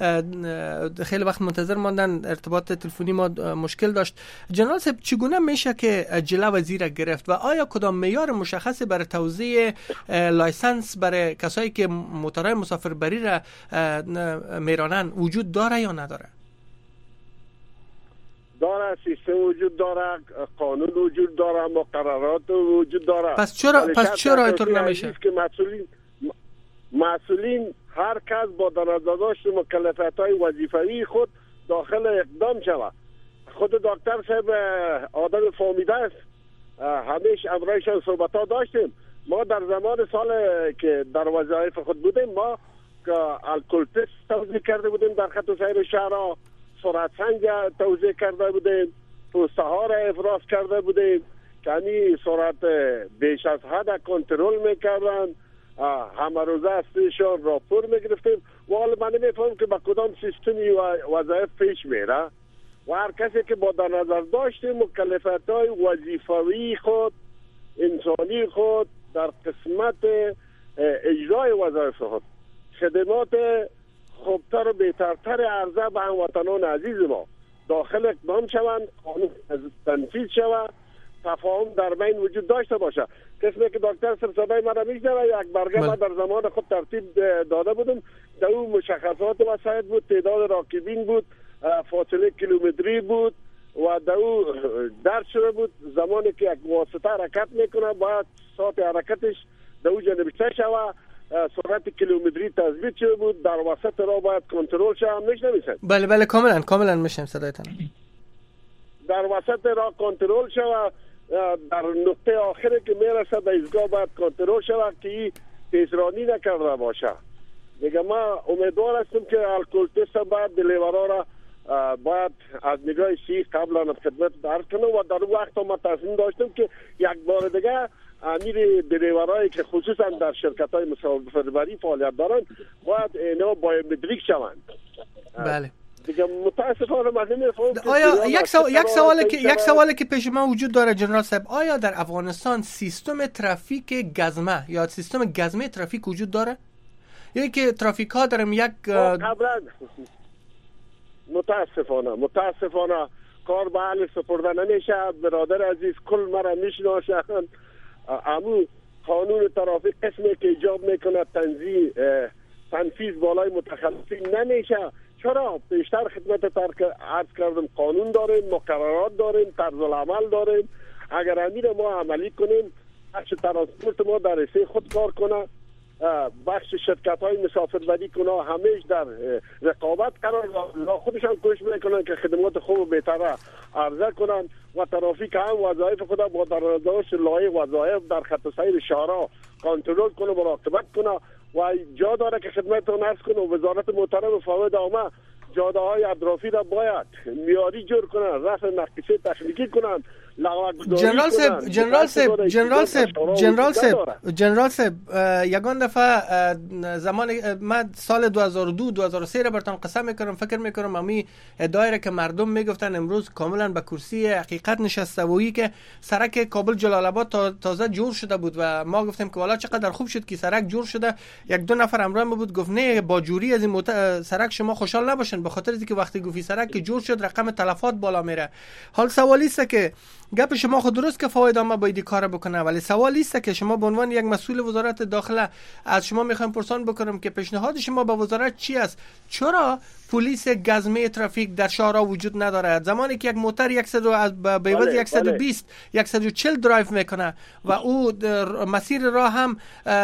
خیلی وقت منتظر ماندن ارتباط تلفنی ما مشکل داشت. جناب صاحب چگونه میشه که جلو وزیر گرفت و آیا کدام معیار مشخصی برای توزیع لایسنس برای کسایی که موتورهای مسافربری را میرانن وجود داره یا نداره؟ داره، سیستم وجود داره، قانون وجود داره، مقررات وجود داره. پس چرا پس چرا اینطور نمیشه؟ که مسئولین مسئولین هر کس با در نظر داشت مکلفیت‌های وظیفه‌ای خود داخل اقدام شود. خود دکتر صاحب آدم فهمیده است، همیشه امرایشان صحبت ها داشتیم. ما در زمان سال که در وظایف خود بودیم ما که الکل تست توزیع کرده بودیم در خط سیر شهرها، سرعت سنج توزیع کرده بودیم، پوسته ها را افراز کرده بودیم که همی سرعت بیش از حد کنترل میکردن، همه روزه ازشان راپور میگرفتیم. و حالا من نمیفهم که با کدام سیستمی وظایف پیش میره و هر کسی که با در نظر داشته مکلفیت‌های وظیفوی خود انسانی خود در قسمت اجرای وظایف خود خدمات خوبتر و بهترتر عرضه به هموطنان عزیز ما داخل اقدام شوند، قانون تنفیذ شود، تفاهم در بین وجود داشته باشه. قسمی که دکتر سرسادای من را میشنوه یک برگه من در زمان خود ترتیب داده بودم، در اون مشخصات وسایط بود، تعداد راکبین بود، فاصله کیلومتری بود و در او درد شده بود زمانی که یک واسطه حرکت میکنه باید ساعت حرکتش در او نوشته شود سرعت کیلومتری تثبیت شده بود، در وسط راه باید کنترل شه، همش نمیشه. بله بله کاملا کاملا میشم صدایتان. در وسط راه کنترل شه و در نقطه آخری که میرسه به ایستگاه باید کنترل شه که تیزرانی نکرده باشه. دیگه ما امیدوار هستم که الکل تست باید دلیورا را باید از نگاه سی قبلا خدمت درک کنه و در وقت ما تصمیم داشتم که یک بار دیگه امیر دلیورایی که خصوصا در شرکت های مسافربری فعالیت دارن باید اینا بایومتریک شوند. بله دیگه متاسفانه من نمی‌فهمم. آیا یک سوال یک سوالی که یک سوالی که پیش ما وجود داره جنرال صاحب، آیا در افغانستان سیستم ترافیک گزمه یا سیستم گزمه ترافیک وجود داره؟ یا که ترافیک ها دارم یک قبلا متاسفانه متاسفانه کار به حل سپرده نمیشه. برادر عزیز کل مرا میشناسند. امو قانون ترافیک قسمی که ایجاب میکنه تنظیم تنفیذ بالای متخلفین نمیشه. چرا؟ پیشتر خدمت ترک عرض کردم قانون داریم، مقررات داریم، طرز العمل داریم. اگر امیر ما عملی کنیم، بخش ترانسپورت ما در حصه خود کار کنه، بخش شرکت های مسافربری کنه همیش در رقابت قرار دارن، خودشان کوشش میکنن که خدمات خوب و بهتر عرضه کنن و ترافیک هم وظایف خود با در داشت لایق وظایف در خط سیر شهرها کنترل کنه، مراقبت کنه و جا داره که خدمتتون عرض کنه وزارت محترم فواد عامه جاده های اطرافی را باید میاری جور کنن، رفع نقصه تخنیکی کنن. جنرال صاحب جنرال صاحب جنرال صاحب جنرال صاحب جنرال صاحب یگان دفعه زمان من سال دو هزار و دو دو هزار و سه را براتون قسم میکنم، فکر میکنم امی ادعای که مردم میگفتن امروز کاملا به کرسی حقیقت نشسته و ای که سرک کابل جلال آباد تازه جور شده بود و ما گفتیم که والا چقدر خوب شد که سرک جور شده. یک دو نفر همراه ما بود گفت نه با جوری از این موت... سرک شما خوشحال نباشین به خاطر اینکه وقتی گفتی سرک که جور شد رقم تلفات بالا میره. حال سوالی است که گپ شما خود درست که فواید عامه باید کار بکنه، ولی سوالی است که شما به عنوان یک مسئول وزارت داخله از شما میخوایم پرسان بکنم که پیشنهاد شما به وزارت چی است؟ چرا پلیس گزمه ترافیک در شهرها وجود نداره؟ زمانی که یک موتر صد از به عوض صد و بیست صد و چهل درایو میکنه و او مسیر راه هم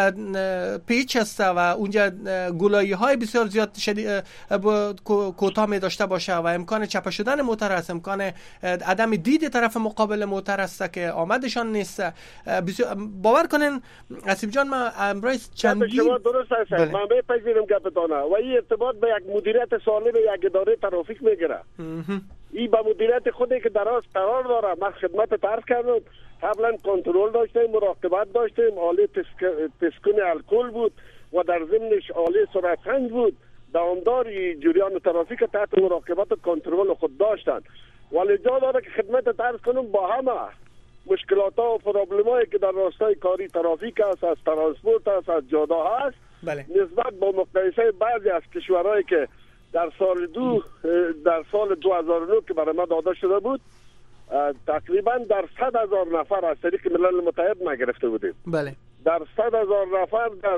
پیچ است و اونجا گلایه های بسیار زیاد شدید کوتاه می داشته باشه و امکان چپه شدن موتر است، امکان عدم دید طرف مقابل موتر است که آمدشان نیست. باور کنین اسیب جان ما امروز چندین شما درست است. من بپذیرم گپتونه و این ارتباط به یک مدیریت سالم یک اداره ترافیک میگیره. این با مدیریت خودی که دراز قرار داره. من خدمت عرض کردم قبلا کنترل داشتیم، مراقبت داشتیم، آله تسکن الکل بود و در ضمنش آله سرعت سنج بود. دوامدار جریان ترافیک تحت مراقبت و کنترل خود داشتن. ولی جا داره که خدمت عرض کنم با همه مشکلات ها و پرابلم هایی که در راستای کاری ترافیک است، از ترانسپورت است، از جاده هست، بله. نسبت با مقایسه بعضی از کشورهایی که در سال دو در سال دو هزار و نه که برای ما داده شده بود تقریبا در صد هزار نفر از طریق ملل متحد ما گرفته بودیم. بله. در صد هزار نفر در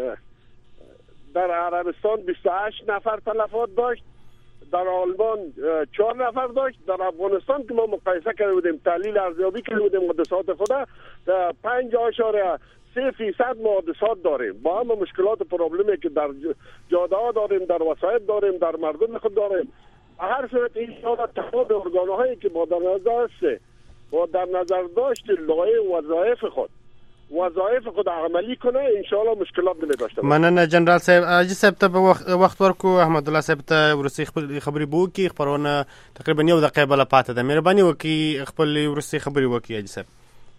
در عربستان بیست و هشت نفر تلفات داشت، در آلمان چهار نفر داشت، در افغانستان که ما مقایسه کرده بودیم تحلیل ارزیابی کرده بودیم حادثات خدا پنج اشاره سه فیصد ما حادثات داریم. با هم مشکلات و پروبلمی که در جاده ها داریم، در وسایل داریم، در مردم خود داریم. هر صورت این شما تمام ارگان‌هایی که با در نظر است با در نظر داشت لایه وظایف خود وظایف خود عملی کنه انشاءالله مشکلات نمی داشته باشه. مننه جنرال صاحب. اجي صاحب ته وخت ورکو احمد الله صاحب ته ورسي خبري بو کی خبرونه تقریبا یو دقیقه بل پاته ده مهرباني وکي خپل ورسي خبري وکي اجي صاحب.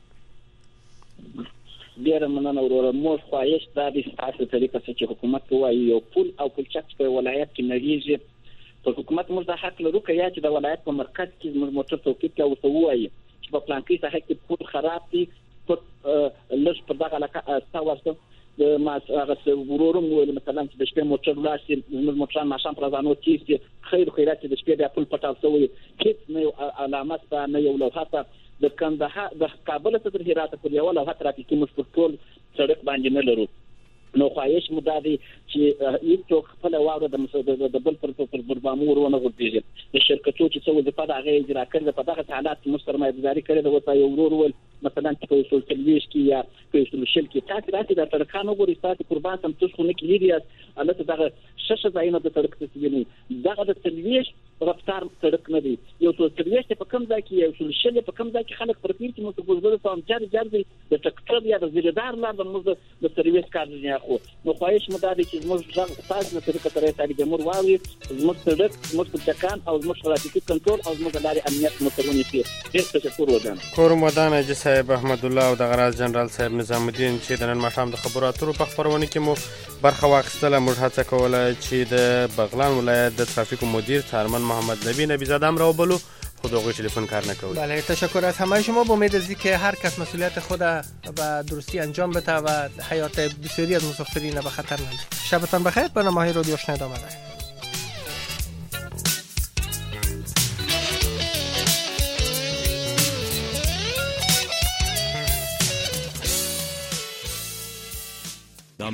ډیره مننه وروره. موږ خواهش دا د تاسو طریقه چې حکومت کوي یو پول او پلچک په ولایت کې نریږي په حکومت موږ د حق لرو که یا چې د ولایت په مرکز کې موږ موټر توقیف کې او وایي چې په پلان کې صحه کې پول خراب دي په لږ په دغه علاقه تاسو د ما هغه ورورم ویل مثلا چې د شپې موټر لاسي موږ موټر ماشام پرځانو چې خیر خیرات د شپې د پول پټاو سوی هیڅ نه علامات نه یو لوحه د کندهار د کابل څخه تر هرات پورې یو لوحه ترافیکي مشکل ټول سړک باندې نه لرو. نو خواهش مو دا دی چې هیڅ څوک خپل واوره د د بل پر پر بامور ونه غوډیږي د شرکتونو چې څو د پاره غي اجرا کړل په دغه حالات مسترمه گزاري کړي د وتا یو ورور ول مثلا په اصول تلويش کې یا په اصول شل کې تاسو راځي د ترکانو ګوري تاسو قربان سم تاسو نه کلیدي البته دغه شش ځایونه د ترک تسویلي دغه د تلويش رفتار ترک نه دی یو څو تلويش په کم ځای کې یو اصول شل په کم ځای کې خلک پر پیر چې مو ګوزره سم جار جار دي د ټکټر یا د زیردار لار د موږ د سرویس کار نه خو نو خواهش مو دا دی چې موږ ځان تاسو نه طریقه ترې تعالی جمهور واوي موږ ترک موږ تکان او موږ ترافیکي کنټرول او موږ لاري امنیت مترونی کې ډیر تشکر ودان کورم ودان اجي صاحب احمد الله او د غراز جنرال صاحب نظام الدین چې د نن ماښام د خبرو اترو په خبرونه کې مو برخه واخیستله موږ هڅه کوله چې د بغلان ولایت د ترافیک مدیر ثارمن محمد نبی نبی زاده هم راوبلو خود آقای تلفن کار نکوید. بله تشکر از همه شما. با امید از اینکه هر کس مسئولیت خود و درستی انجام بده و حیات بسیاری از مسافرین به خطر ننده. شبتان بخیر. برنامه های رادیو آشنا ادامه دارد.